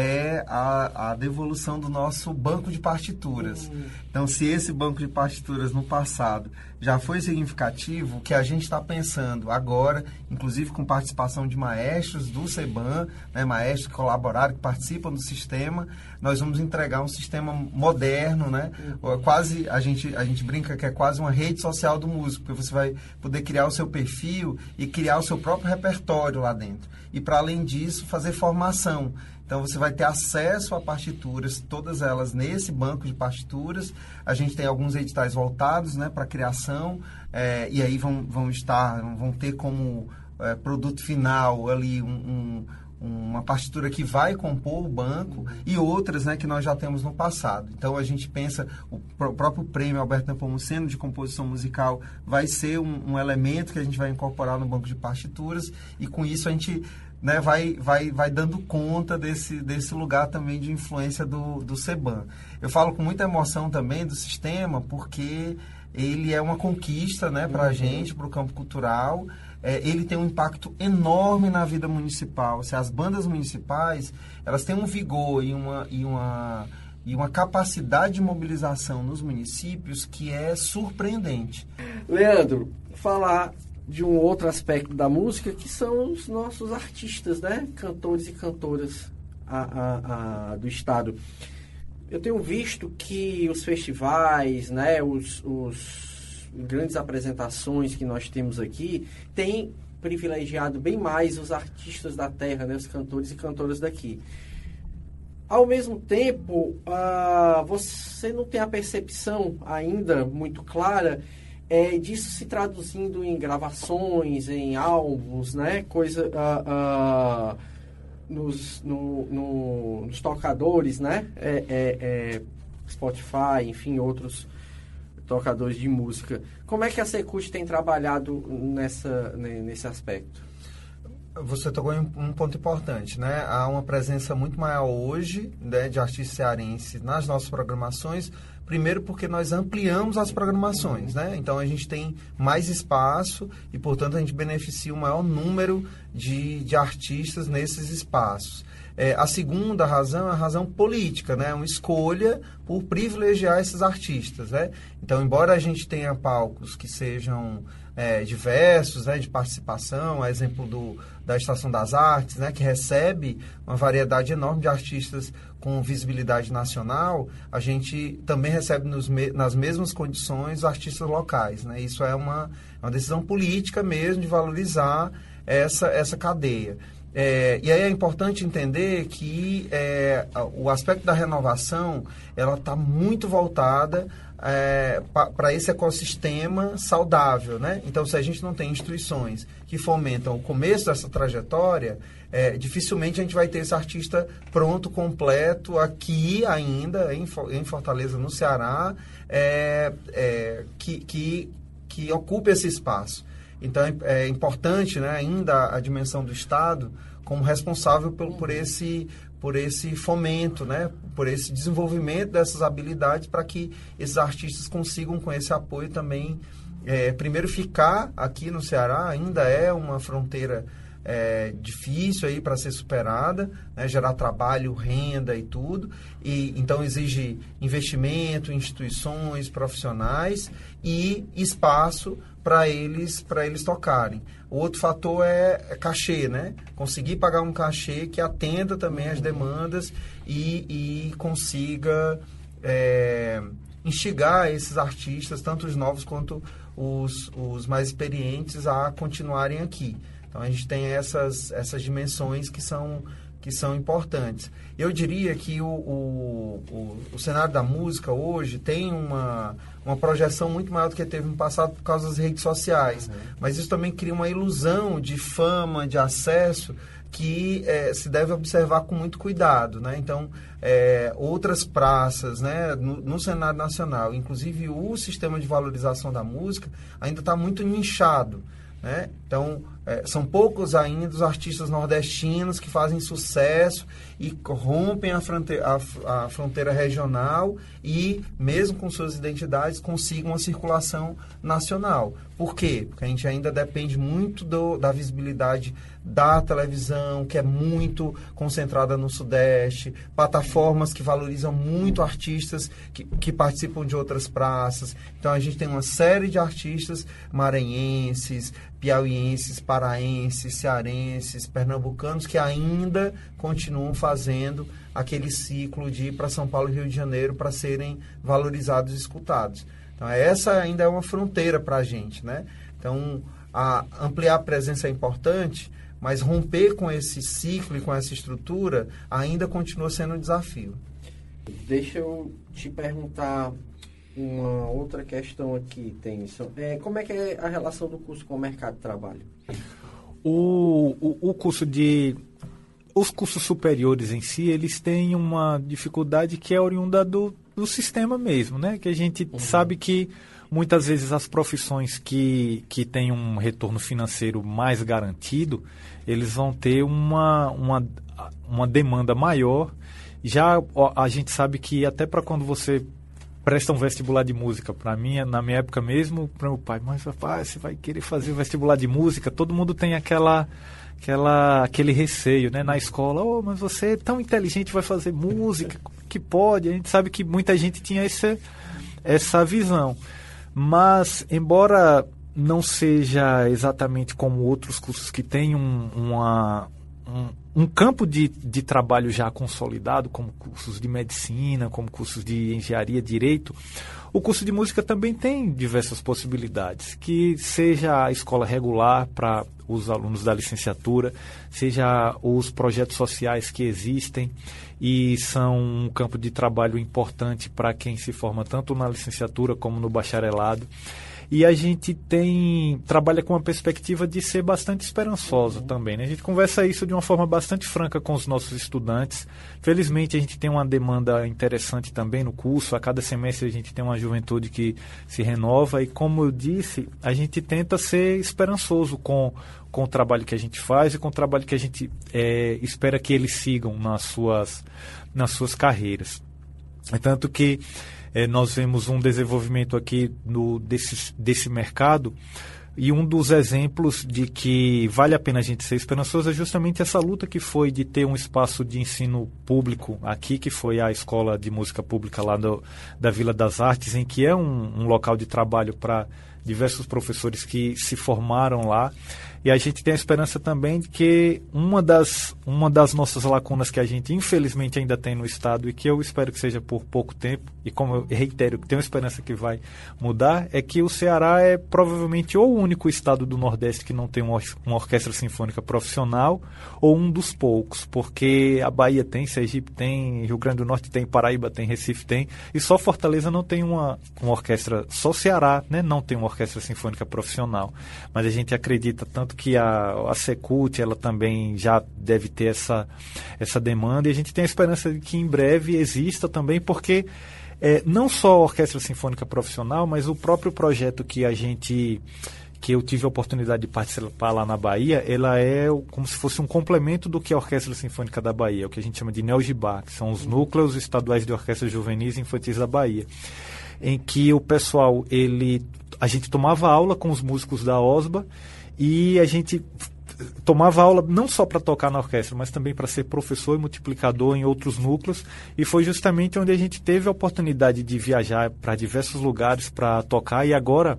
é a, a devolução do nosso banco de partituras. Uhum. Então, se esse banco de partituras no passado já foi significativo, o que a gente está pensando agora, inclusive com participação de maestros do SEBAN, né, maestros que colaboraram, que participam do sistema, nós vamos entregar um sistema moderno, né? Uhum. Quase, a gente, a gente brinca que é quase uma rede social do músico, porque você vai poder criar o seu perfil e criar o seu próprio repertório lá dentro. E, para além disso, fazer formação. Então, você vai ter acesso a partituras, todas elas nesse banco de partituras. A gente tem alguns editais voltados, né, para criação, é, e aí vão, vão estar, vão ter como é, produto final ali um, um, uma partitura que vai compor o banco, e outras, né, que nós já temos no passado. Então, a gente pensa, o pr- próprio prêmio Alberto Nepomuceno de composição musical vai ser um, um elemento que a gente vai incorporar no banco de partituras, e com isso a gente... Né, vai, vai, vai dando conta desse, desse lugar também de influência do, do SEBAN. Eu falo com muita emoção também do sistema, porque ele é uma conquista, né, para a uhum. gente, para o campo cultural. É, ele tem um impacto enorme na vida municipal. Se as bandas municipais, elas têm um vigor e uma, e uma, e uma capacidade de mobilização nos municípios que é surpreendente. Leandro, falar de um outro aspecto da música, que são os nossos artistas, né? Cantores e cantoras a, a, a, do estado. Eu tenho visto que os festivais, né? Os, os grandes apresentações que nós temos aqui têm privilegiado bem mais os artistas da terra, né? Os cantores e cantoras daqui. Ao mesmo tempo, uh, você não tem a percepção ainda muito clara É, disso se traduzindo em gravações, em álbuns, né? Coisa uh, uh, nos, no, no, nos tocadores, né? É, é, é Spotify, enfim, outros tocadores de música. Como é que a Secult tem trabalhado nessa, nesse aspecto? Você tocou em um ponto importante, né? Há uma presença muito maior hoje, né, de artistas cearenses nas nossas programações. Primeiro porque nós ampliamos as programações, né? Então a gente tem mais espaço e, portanto, a gente beneficia o maior número de, de artistas nesses espaços. É, a segunda razão é a razão política, né? Uma escolha por privilegiar esses artistas, né? Então, embora a gente tenha palcos que sejam é, diversos, né, de participação, a exemplo do, da Estação das Artes, né, que recebe uma variedade enorme de artistas com visibilidade nacional, a gente também recebe nos me, nas mesmas condições artistas locais, né? Isso é uma, uma decisão política mesmo de valorizar essa, essa cadeia. É, e aí é importante entender que é, o aspecto da renovação ela está muito voltada é, para esse ecossistema saudável, né? Então, se a gente não tem instituições que fomentam o começo dessa trajetória, é, dificilmente a gente vai ter esse artista pronto, completo, aqui ainda, em, em Fortaleza, no Ceará, é, é, que, que, que ocupe esse espaço. Então, é importante, né, ainda a dimensão do Estado como responsável por, por, esse, por esse fomento, né, por esse desenvolvimento dessas habilidades para que esses artistas consigam, com esse apoio também, é, primeiro ficar aqui no Ceará. Ainda é uma fronteira é, difícil aí para ser superada, né, gerar trabalho, renda e tudo, e então exige investimento, instituições, profissionais e espaço para eles, para eles tocarem. O outro fator é, é cachê, né? Conseguir pagar um cachê que atenda também às demandas e, e consiga é, instigar esses artistas, tanto os novos quanto os, os mais experientes, a continuarem aqui. Então, a gente tem essas, essas dimensões que são, que são importantes. Eu diria que o, o, o, o cenário da música hoje tem uma, uma projeção muito maior do que teve no passado por causa das redes sociais. Uhum. Mas isso também cria uma ilusão de fama, de acesso, que é, se deve observar com muito cuidado, né? Então, é, outras praças, né, no, no cenário nacional, inclusive o sistema de valorização da música, ainda está muito nichado, né? Então, é, são poucos ainda os artistas nordestinos que fazem sucesso e rompem a fronteira, a, a fronteira regional e, mesmo com suas identidades, consigam uma circulação nacional. Por quê? Porque a gente ainda depende muito do, da visibilidade da televisão, que é muito concentrada no Sudeste, plataformas que valorizam muito artistas que, que participam de outras praças. Então, a gente tem uma série de artistas maranhenses, piauienses, paraenses, cearenses, pernambucanos, que ainda continuam fazendo aquele ciclo de ir para São Paulo e Rio de Janeiro para serem valorizados e escutados. Então, essa ainda é uma fronteira para a gente, né? Então, a ampliar a presença é importante, mas romper com esse ciclo e com essa estrutura ainda continua sendo um desafio. Deixa eu te perguntar uma outra questão aqui, Tennyson. É, como é que é a relação do curso com o mercado de trabalho? O, o, o curso de... Os cursos superiores em si, eles têm uma dificuldade que é oriunda do, do sistema mesmo, né? Que a gente uhum. sabe que muitas vezes as profissões que, que têm um retorno financeiro mais garantido, eles vão ter uma, uma, uma demanda maior. Já a gente sabe que até para quando você presta um vestibular de música, para mim, na minha época mesmo, para meu pai, mas papai, você vai querer fazer o vestibular de música? Todo mundo tem aquela... Aquela, aquele receio, né, na escola, oh, mas você é tão inteligente, vai fazer música, que pode? A gente sabe que muita gente tinha essa, essa visão. Mas, embora não seja exatamente como outros cursos que têm um, uma, um, um campo de, de trabalho já consolidado, como cursos de medicina, como cursos de engenharia, direito, o curso de música também tem diversas possibilidades, que seja a escola regular para os alunos da licenciatura, seja os projetos sociais que existem e são um campo de trabalho importante para quem se forma tanto na licenciatura como no bacharelado. E a gente tem trabalha com uma perspectiva de ser bastante esperançosa uhum. também, né? A gente conversa isso de uma forma bastante franca com os nossos estudantes. Felizmente, a gente tem uma demanda interessante também no curso. A cada semestre, a gente tem uma juventude que se renova. E, como eu disse, a gente tenta ser esperançoso com, com o trabalho que a gente faz e com o trabalho que a gente é, espera que eles sigam nas suas, nas suas carreiras. É tanto que É, nós vemos um desenvolvimento aqui no, desse, desse mercado E um dos exemplos de que vale a pena a gente ser esperançoso é justamente essa luta que foi de ter um espaço de ensino público aqui, que foi a Escola de Música Pública lá do, da Vila das Artes, em que é um, um local de trabalho para diversos professores que se formaram lá. E a gente tem a esperança também de que uma das, uma das nossas lacunas que a gente infelizmente ainda tem no Estado, e que eu espero que seja por pouco tempo, e como eu reitero, que tenho esperança que vai mudar, é que o Ceará é provavelmente ou o único estado do Nordeste que não tem uma, uma orquestra sinfônica profissional, ou um dos poucos, porque a Bahia tem, Sergipe tem, Rio Grande do Norte tem, Paraíba tem, Recife tem, e só Fortaleza não tem uma, uma orquestra, só Ceará, né, não tem uma orquestra sinfônica profissional. Mas a gente acredita tanto que a, a Secult, ela também já deve ter essa, essa demanda, e a gente tem a esperança de que em breve exista também, porque é, não só a Orquestra Sinfônica Profissional, mas o próprio projeto que a gente, que eu tive a oportunidade de participar lá na Bahia, ela é como se fosse um complemento do que é a Orquestra Sinfônica da Bahia, o que a gente chama de NEOGIBA, que são os núcleos estaduais de orquestras juvenis e infantis da Bahia, em que o pessoal, ele, a gente tomava aula com os músicos da O S B A, e a gente tomava aula não só para tocar na orquestra, mas também para ser professor e multiplicador em outros núcleos, e foi justamente onde a gente teve a oportunidade de viajar para diversos lugares para tocar. E agora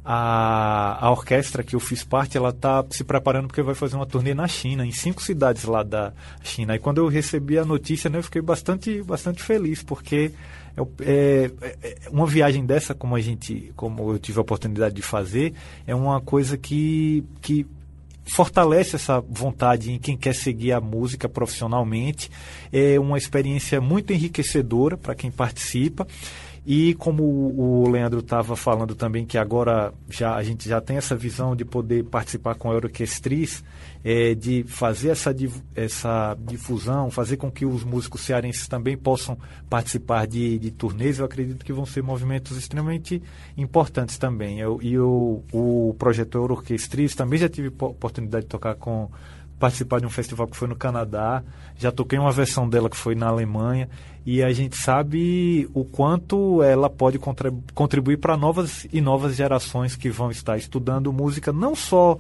a, a orquestra que eu fiz parte, ela está se preparando porque vai fazer uma turnê na China, em cinco cidades lá da China. E quando eu recebi a notícia, né, eu fiquei bastante, bastante feliz, porque É, é, uma viagem dessa, como a gente, como eu tive a oportunidade de fazer, é uma coisa que, que fortalece essa vontade em quem quer seguir a música profissionalmente. É uma experiência muito enriquecedora para quem participa. E como o Leandro estava falando também, que agora já, a gente já tem essa visão de poder participar com a Euroquestriz, é, de fazer essa, essa difusão, fazer com que os músicos cearenses também possam participar de, de turnês, eu acredito que vão ser movimentos extremamente importantes também. Eu, e o, o projeto Euroquestriz também já tive oportunidade de tocar com... participar de um festival que foi no Canadá, já toquei uma versão dela que foi na Alemanha, e a gente sabe o quanto ela pode contribuir para novas e novas gerações que vão estar estudando música, não só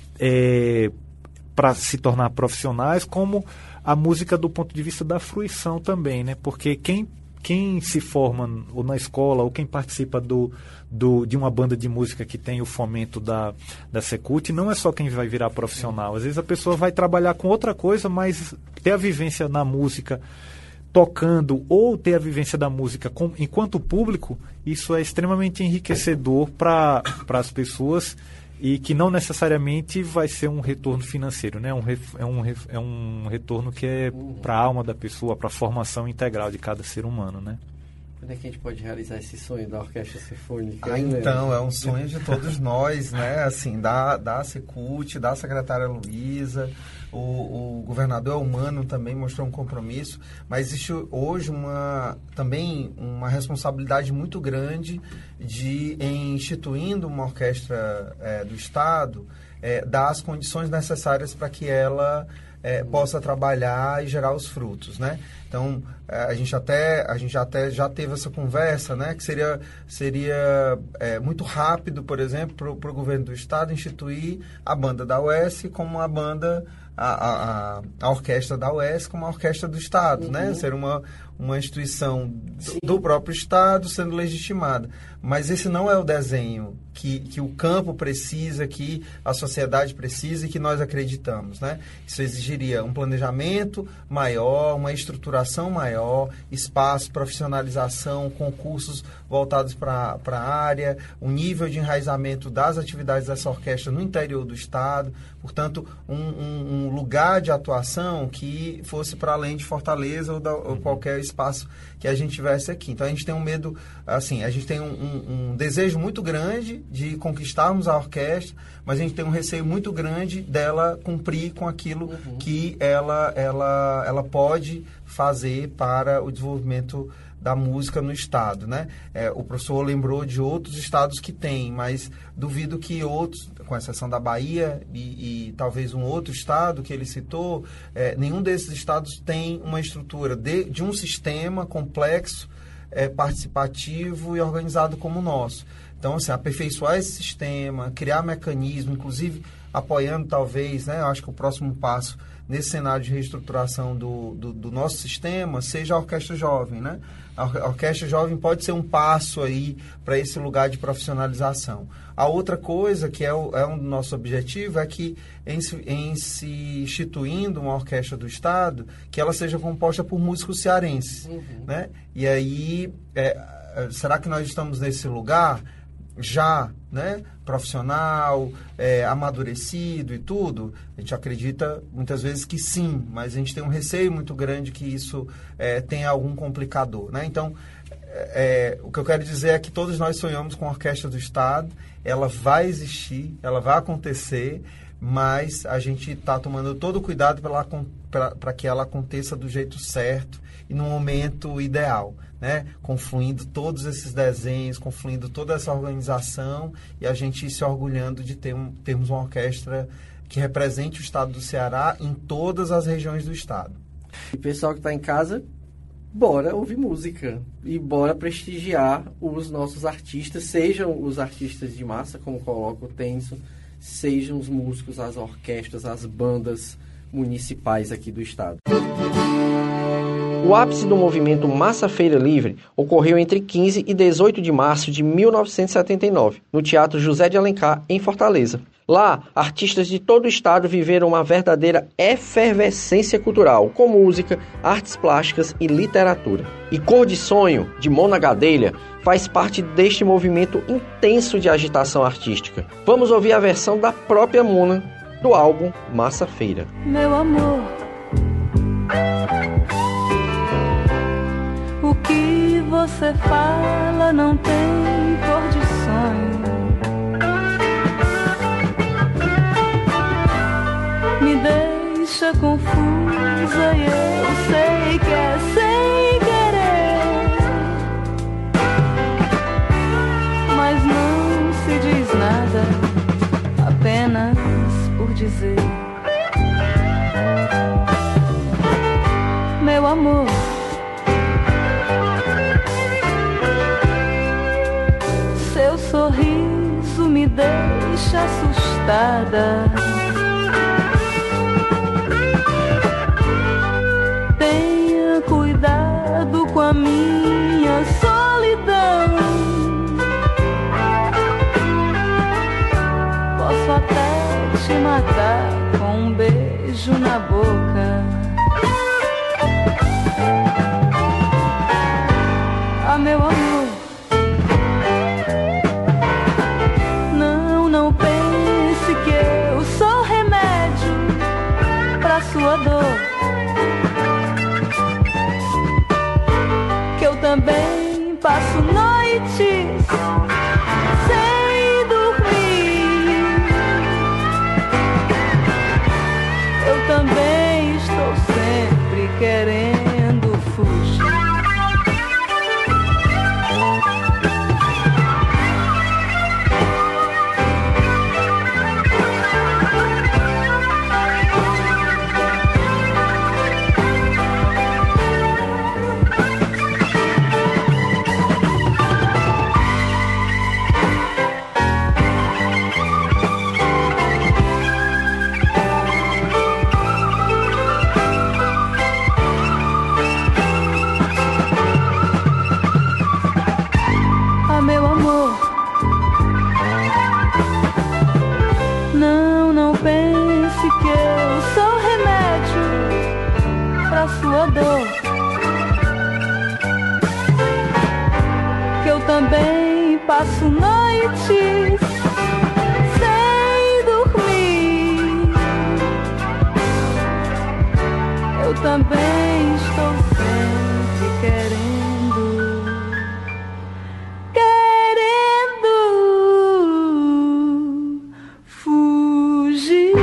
é, para se tornar profissionais, como a música do ponto de vista da fruição também, né? Porque quem Quem se forma ou na escola, ou quem participa do, do, de uma banda de música que tem o fomento da, da Secult, não é só quem vai virar profissional. Às vezes a pessoa vai trabalhar com outra coisa, mas ter a vivência na música tocando, ou ter a vivência da música com, enquanto público, isso é extremamente enriquecedor para as pessoas, e que não necessariamente vai ser um retorno financeiro, né? É um, é um, é um retorno que é para a alma da pessoa, para a formação integral de cada ser humano, né? Quando é que a gente pode realizar esse sonho da Orquestra Sinfônica? Ah, então, é um sonho de todos nós, né? Assim, da, da Secult, da secretária Luísa, o, o governador Elmano também mostrou um compromisso, mas existe hoje uma, também uma responsabilidade muito grande de, em instituindo uma orquestra é, do Estado, é, dar as condições necessárias para que ela é, possa trabalhar e gerar os frutos, né? Então, a gente até, a gente até já teve essa conversa, né, que seria, seria é, muito rápido, por exemplo, para o governo do Estado instituir a banda da U E S como uma banda, a, a, a orquestra da U E S como a orquestra do Estado, uhum. né? Ser uma, uma instituição do, do próprio Estado sendo legitimada. Mas esse não é o desenho que, que o campo precisa, que a sociedade precisa e que nós acreditamos, né? Isso exigiria um planejamento maior, uma estruturação maior, espaço, profissionalização, concursos voltados para a área, um nível de enraizamento das atividades dessa orquestra no interior do Estado, portanto, um, um, um lugar de atuação que fosse para além de Fortaleza ou, da, ou qualquer espaço que a gente tivesse aqui. Então, a gente tem um medo, assim, a gente tem um, um, um desejo muito grande de conquistarmos a orquestra, mas a gente tem um receio muito grande dela cumprir com aquilo uhum. que ela, ela, ela pode fazer para o desenvolvimento da música no Estado, né? É, o professor lembrou de outros estados que têm, mas duvido que outros, com exceção da Bahia e, e talvez um outro estado que ele citou, é, nenhum desses estados tem uma estrutura de, de um sistema complexo é, participativo e organizado como o nosso. Então, assim, aperfeiçoar esse sistema, criar mecanismo, inclusive apoiando talvez, né, eu acho que o próximo passo nesse cenário de reestruturação do, do, do nosso sistema seja a Orquestra Jovem, né? A Orquestra Jovem pode ser um passo aí para esse lugar de profissionalização. A outra coisa, que é, o, é um do nosso objetivo, é que em se, em se instituindo uma orquestra do Estado, que ela seja composta por músicos cearenses, uhum. né? E aí, é, será que nós estamos nesse lugar já, né, profissional, é, amadurecido e tudo? A gente acredita muitas vezes que sim, mas a gente tem um receio muito grande que isso é, tenha algum complicador, né? Então, é, o que eu quero dizer é que todos nós sonhamos com a Orquestra do Estado, ela vai existir, ela vai acontecer, mas a gente está tomando todo o cuidado para que ela aconteça do jeito certo e no momento ideal, né? Confluindo todos esses desenhos, confluindo toda essa organização e a gente se orgulhando de ter um, termos uma orquestra que represente o estado do Ceará em todas as regiões do estado. E pessoal que está em casa, bora ouvir música e bora prestigiar os nossos artistas, sejam os artistas de massa, como coloca o Tenso, sejam os músicos, as orquestras, as bandas municipais aqui do estado. O ápice do movimento Massa Feira Livre ocorreu entre quinze e dezoito de março de mil novecentos e setenta e nove, no Teatro José de Alencar, em Fortaleza. Lá, artistas de todo o estado viveram uma verdadeira efervescência cultural, com música, artes plásticas e literatura. E Cor de Sonho, de Mona Gadelha, faz parte deste movimento intenso de agitação artística. Vamos ouvir a versão da própria Mona, do álbum Massa Feira. Meu amor, o que você fala não tem cor de sonho. Me deixa confusa e eu sei que é sem querer, mas não se diz nada, apenas por dizer. Meu amor, seu sorriso me deixa assustada. Tenha cuidado com a minha solidão. Posso até te matar com um beijo na boca. Ah, meu amor, não, não pense que eu sou remédio pra sua dor, que eu também passo noites sem dormir. Eu também estou sempre querendo fugir. Sua dor, que eu também passo noites sem dormir. Eu também estou sempre querendo, querendo fugir.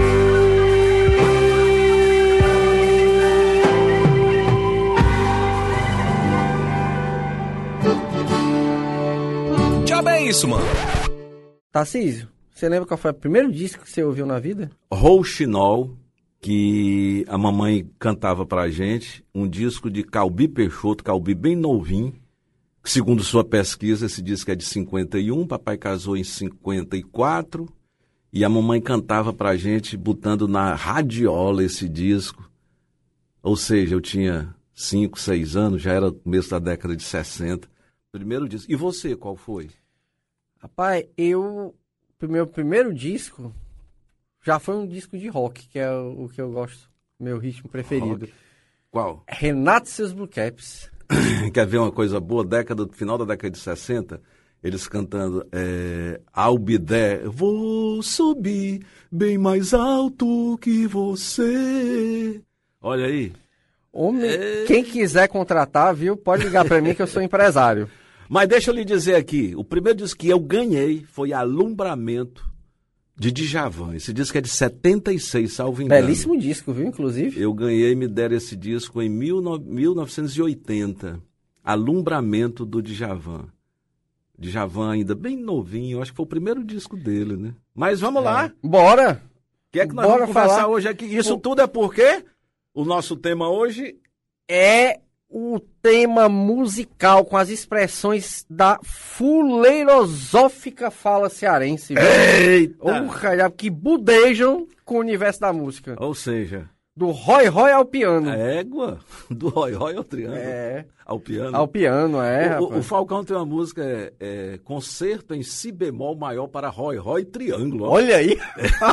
É isso, mano. Tarcísio, você lembra qual foi o primeiro disco que você ouviu na vida? Rouxinol, que a mamãe cantava pra gente, um disco de Calbi Peixoto, Calbi bem novinho, Segundo sua pesquisa, esse disco é de cinquenta e um, papai casou em cinquenta e quatro, e a mamãe cantava pra gente botando na radiola esse disco. Ou seja, eu tinha cinco, seis anos, já era começo da década de sessenta. Primeiro disco. E você, qual foi? Rapaz, eu... Meu primeiro disco já foi um disco de rock, que é o, o que eu gosto, meu ritmo preferido. Rock. Qual? Renato e seus Blue Caps. Quer ver uma coisa boa? Década, final da década de sessenta, eles cantando é, I'll be there. Vou subir bem mais alto que você. Olha aí. Homem, é... Quem quiser contratar, viu, pode ligar para mim que eu sou empresário. Mas deixa eu lhe dizer aqui, o primeiro disco que eu ganhei foi Alumbramento, de Djavan. Esse disco é de setenta e seis, salvo engano. Belíssimo disco, viu, inclusive? Eu ganhei e me deram esse disco em mil novecentos e oitenta. Alumbramento do Djavan. Djavan ainda bem novinho, acho que foi o primeiro disco dele, né? Mas vamos é. lá. Bora! O que é que nós Bora vamos conversar falar. hoje aqui? Isso Por... tudo é porque o nosso tema hoje é o tema musical com as expressões da fuleirosófica fala cearense. Viu? Eita! Oh, que budejam com o universo da música. Ou seja... Do Roy Roy ao piano. A égua? Do Roy Roy ao triângulo. É. Ao piano. Ao piano, é. O, o Falcão tem uma música, é, é, Concerto em Si bemol maior para Roy Roy triângulo. Ó. Olha aí.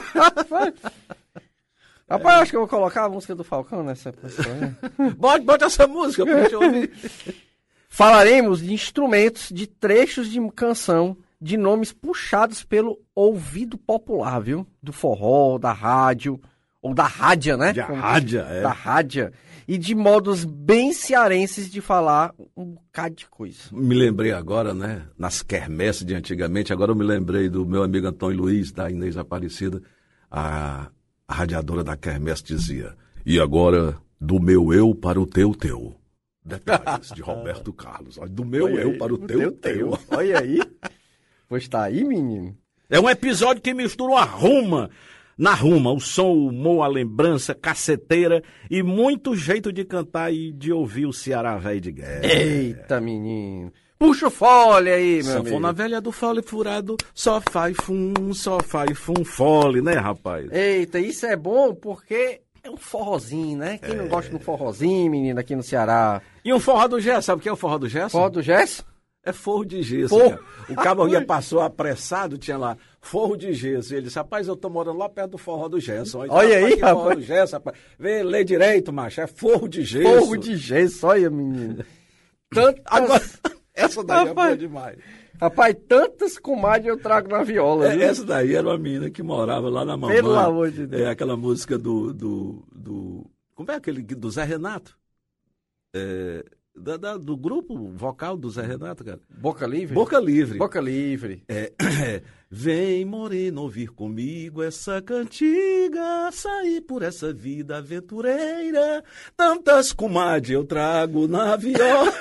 Rapaz, eu acho que eu vou colocar a música do Falcão nessa pessoa. Bote, bote essa música pra gente ouvir. Falaremos de instrumentos, de trechos de canção, de nomes puxados pelo ouvido popular, viu? Do forró, da rádio, ou da rádia, né? Da rádia, é. Da rádia. E de modos bem cearenses de falar um bocado de coisa. Me lembrei agora, né? Nas quermesses de antigamente, agora eu me lembrei do meu amigo Antônio Luiz, da Inês Aparecida, a... A radiadora da quermesse dizia, e agora, do meu eu para o teu teu. Detalhes de Roberto Carlos. Do meu Olha eu aí, para o teu teu. teu. Olha aí. Pois tá aí, menino. É um episódio que mistura uma ruma, na ruma, o som, o humor, a lembrança, caceteira e muito jeito de cantar e de ouvir o Ceará velho de guerra. Eita, menino. Puxa o fole aí, meu amigo. Sanfona velha do fole furado, só faz fum, só faz fum, fole, né, rapaz? Eita, isso é bom porque é um forrozinho, né? Quem é. não gosta de um forrozinho, menino, aqui no Ceará? E um forró do gesso, sabe o que é o forró do gesso? Forró do gesso? É forro de gesso, cara. O cabo ia, passou apressado, tinha lá, forro de gesso. E ele disse, rapaz, eu tô morando lá perto do forró do gesso. Olha, olha rapaz, aí, rapaz. Forró do gesso, rapaz. Vê, lê direito, macho, é forro de gesso. Forro de gesso, olha, menino. Tantas... Agora... Essa daí rapaz, é boa demais. Rapaz, tantas comadres eu trago na viola. É, essa daí era uma menina que morava lá na Mamãe. Pelo amor de Deus. É aquela música do... do, do como é aquele? Do Zé Renato. É, da, da, do grupo vocal do Zé Renato, cara. Boca Livre? Boca Livre. Boca Livre. É, é, vem, morena, ouvir comigo essa cantiga, sair por essa vida aventureira, tantas comadres eu trago na viola.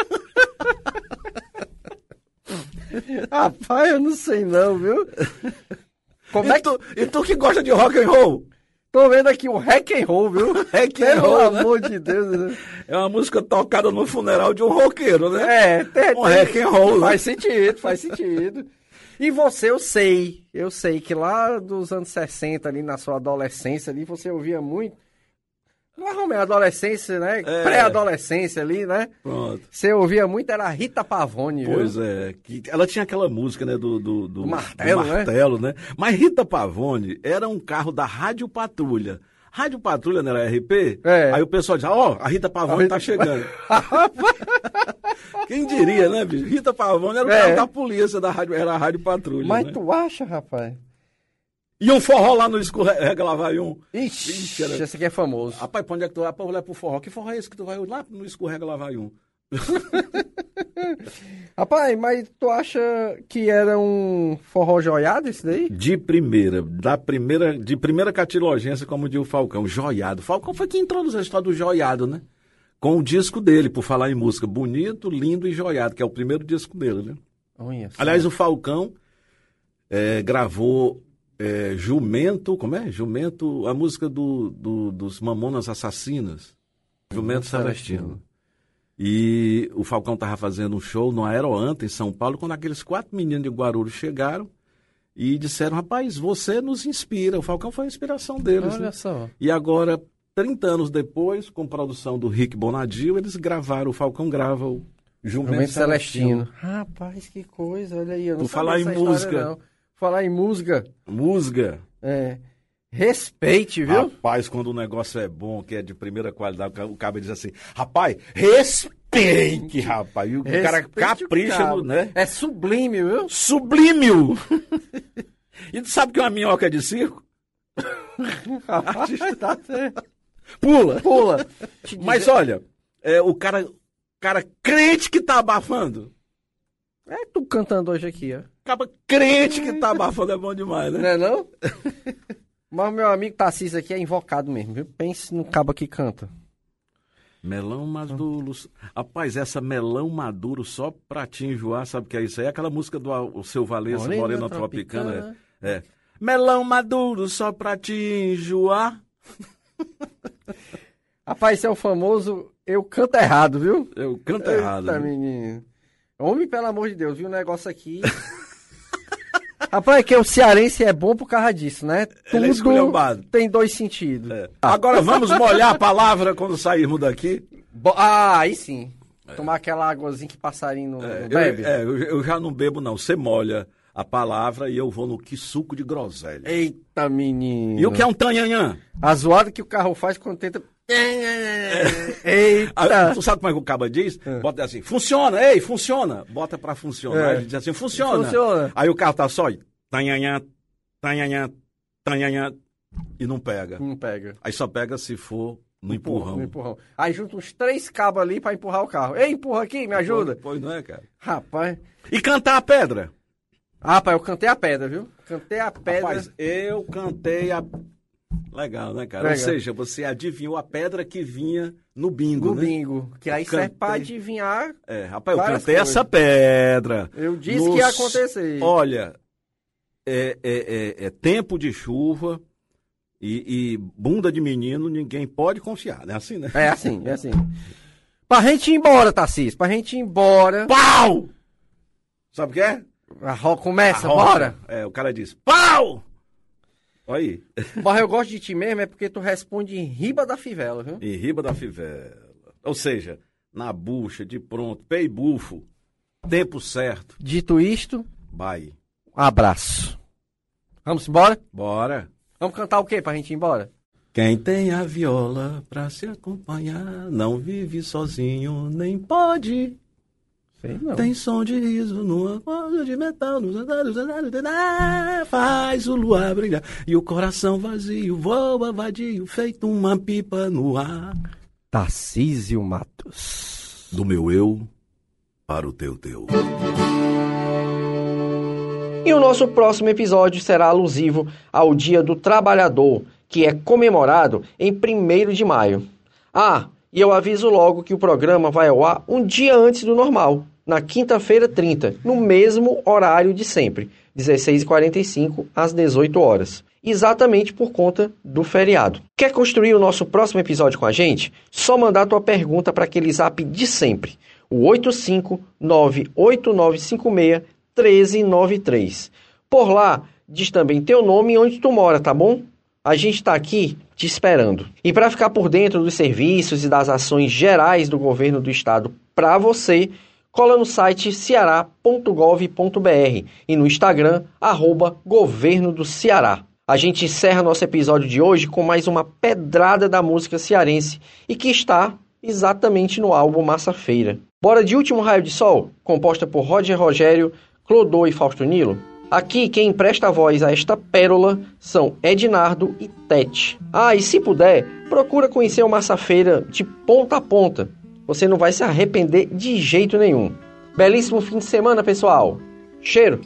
Rapaz, eu não sei não, viu? Como e, é que... tu, e tu que gosta de rock and roll? Tô vendo aqui o rock and roll, viu? Rock and Pelo roll, amor né? de Deus. Né? É uma música tocada no funeral de um roqueiro, né? É, tem, um rock and roll. Faz né? sentido, faz sentido. E você, eu sei, eu sei que lá dos anos sessenta, ali na sua adolescência, ali você ouvia muito. Lá na adolescência, né? É. Pré-adolescência ali, né? Pronto. Você ouvia muito, era Rita Pavone, viu? Pois é. Que ela tinha aquela música, né? Do, do, do, do martelo, do martelo né? né? Mas Rita Pavone era um carro da Rádio Patrulha. Rádio Patrulha não era R P? É. Aí o pessoal dizia, ó, oh, a Rita Pavone a Rita... tá chegando. Quem diria, né, bicho? Rita Pavone era o é. carro da polícia, da rádio, era a Rádio Patrulha. Mas né? tu acha, rapaz? E um forró lá no Escorrega Lavaium. Ixi, Ixi era... esse aqui é famoso. Rapaz, pra onde é que tu vai? Pra olhar pro forró. Que forró é esse que tu vai lá no Escorrega Lavaium? Rapaz, mas tu acha que era um forró joiado esse daí? De primeira, da primeira, de primeira catilogência, como diz o Falcão, joiado. Falcão foi quem introduziu a história do joiado, né? Com o disco dele, por falar em música, Bonito, Lindo e Joiado, que é o primeiro disco dele, né? Olha, aliás, o Falcão é, gravou é, Jumento, como é? Jumento, a música do, do, dos Mamonas Assassinas. Jumento Celestino. E o Falcão estava fazendo um show no Aeroanta, em São Paulo, quando aqueles quatro meninos de Guarulhos chegaram e disseram, rapaz, você nos inspira. O Falcão foi a inspiração deles. Olha né? só. E agora, trinta anos depois, com produção do Rick Bonadio, eles gravaram, o Falcão grava o Jumento Celestino. Celestino. Rapaz, que coisa, olha aí. Eu não Tu sabia falar em dessa história, música. não. Falar em música. Música. É. Respeite, viu? Rapaz, quando o negócio é bom, que é de primeira qualidade, o cara diz assim, rapaz, respeite, rapaz. E o Respeite cara o capricha, cabo. no, né? É sublime, viu? Sublime! E tu sabe que uma minhoca é de circo? Rapaz, tá certo. Pula. Pula. Mas olha, é, o cara, cara crente que tá abafando. É tu cantando hoje aqui, ó. Acaba crente que tá abafando é bom demais, né? Não é não? Mas meu amigo Tarcísio aqui é invocado mesmo, viu? Pense no cabo que canta. Melão maduro. Rapaz, essa melão maduro só pra te enjoar, sabe o que é isso aí? É aquela música do o Seu Valença, Morena Morena Tropicana. Tropicana. É. é. Melão maduro só pra te enjoar. Rapaz, esse é o famoso eu canto errado, viu? Eu canto Eita, errado. Né? menino. Homem, pelo amor de Deus, viu o negócio aqui. Rapaz, é que o cearense é bom por causa disso, né? Ele é esculhambado. Tem dois sentidos. É. Ah. Agora vamos molhar a palavra quando sairmos daqui. Bo- ah, aí sim. Tomar aquela águazinha que passarinho não, É, não bebe. eu, é, eu, eu já não bebo, não. Você molha a palavra e eu vou no que suco de groselha. Eita, menino. E o que é um tanhanhã? A zoada que o carro faz quando tenta... Eita. Ah, tu sabe como é que o caba diz? É. Bota assim, funciona, ei, funciona. Bota pra funcionar. É. Ele diz assim, funciona. Funciona. Aí o carro tá só, tanhanhã, tanhanhã, tanhanhã, e não pega. Não pega. Aí só pega se for no empurrão. No empurrão. Aí junta uns três cabos ali pra empurrar o carro. Ei, empurra aqui, me ajuda. Pois não é, cara. Rapaz. E cantar a pedra? Ah, rapaz, eu cantei a pedra, viu? Cantei a pedra. Rapaz, eu cantei a... Legal, né, cara? Legal. Ou seja, você adivinhou a pedra que vinha no bingo, No né? bingo. Que aí Cantei... serve pra adivinhar. É, rapaz, eu várias cantei coisas. essa pedra. Eu disse Nos... que ia acontecer. Olha, é, é, é, é tempo de chuva e, e bunda de menino, ninguém pode confiar, né? Assim, né? É assim, é assim. Pra gente ir embora, Tarcísio. Pra gente ir embora. Pau! Sabe o que é? A roda começa, A roda. bora. É, o cara diz, pau! Olha aí. Mas eu gosto de ti mesmo é porque tu responde em riba da fivela, viu? Em riba da fivela. Ou seja, na bucha, de pronto, pé e bufo, tempo certo. Dito isto, Vai. um abraço. Vamos embora? Bora. Vamos cantar o quê pra gente ir embora? Quem tem a viola pra se acompanhar, não vive sozinho, nem pode. Sei não. Tem som de riso numa corda de metal, nos andares, faz o luar brilhar, e o coração vazio voa vadio, feito uma pipa no ar. Tarcísio Matos. Do meu eu para o teu teu. E o nosso próximo episódio será alusivo ao Dia do Trabalhador, que é comemorado em primeiro de maio. Ah, e eu aviso logo que o programa vai ao ar um dia antes do normal, na quinta-feira trinta, no mesmo horário de sempre, dezesseis e quarenta e cinco às dezoito horas. Exatamente por conta do feriado. Quer construir o nosso próximo episódio com a gente? Só mandar tua pergunta para aquele zap de sempre, o oito cinco nove oito nove cinco seis um três nove três. Por lá, diz também teu nome e onde tu mora, tá bom? A gente está aqui te esperando. E para ficar por dentro dos serviços e das ações gerais do governo do estado para você, cola no site ceará ponto gov ponto br e no Instagram, arroba Governo do Ceará. A gente encerra nosso episódio de hoje com mais uma pedrada da música cearense e que está exatamente no álbum Massa Feira. Bora de Último Raio de Sol, composta por Roger Rogério, Clodô e Fausto Nilo? Aqui, quem empresta a voz a esta pérola são Ednardo e Tete. Ah, e se puder, procura conhecer o Massa Feira de ponta a ponta. Você não vai se arrepender de jeito nenhum. Belíssimo fim de semana, pessoal. Cheiro!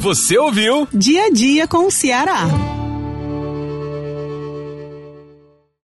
Você ouviu? Dia a dia com o Ceará.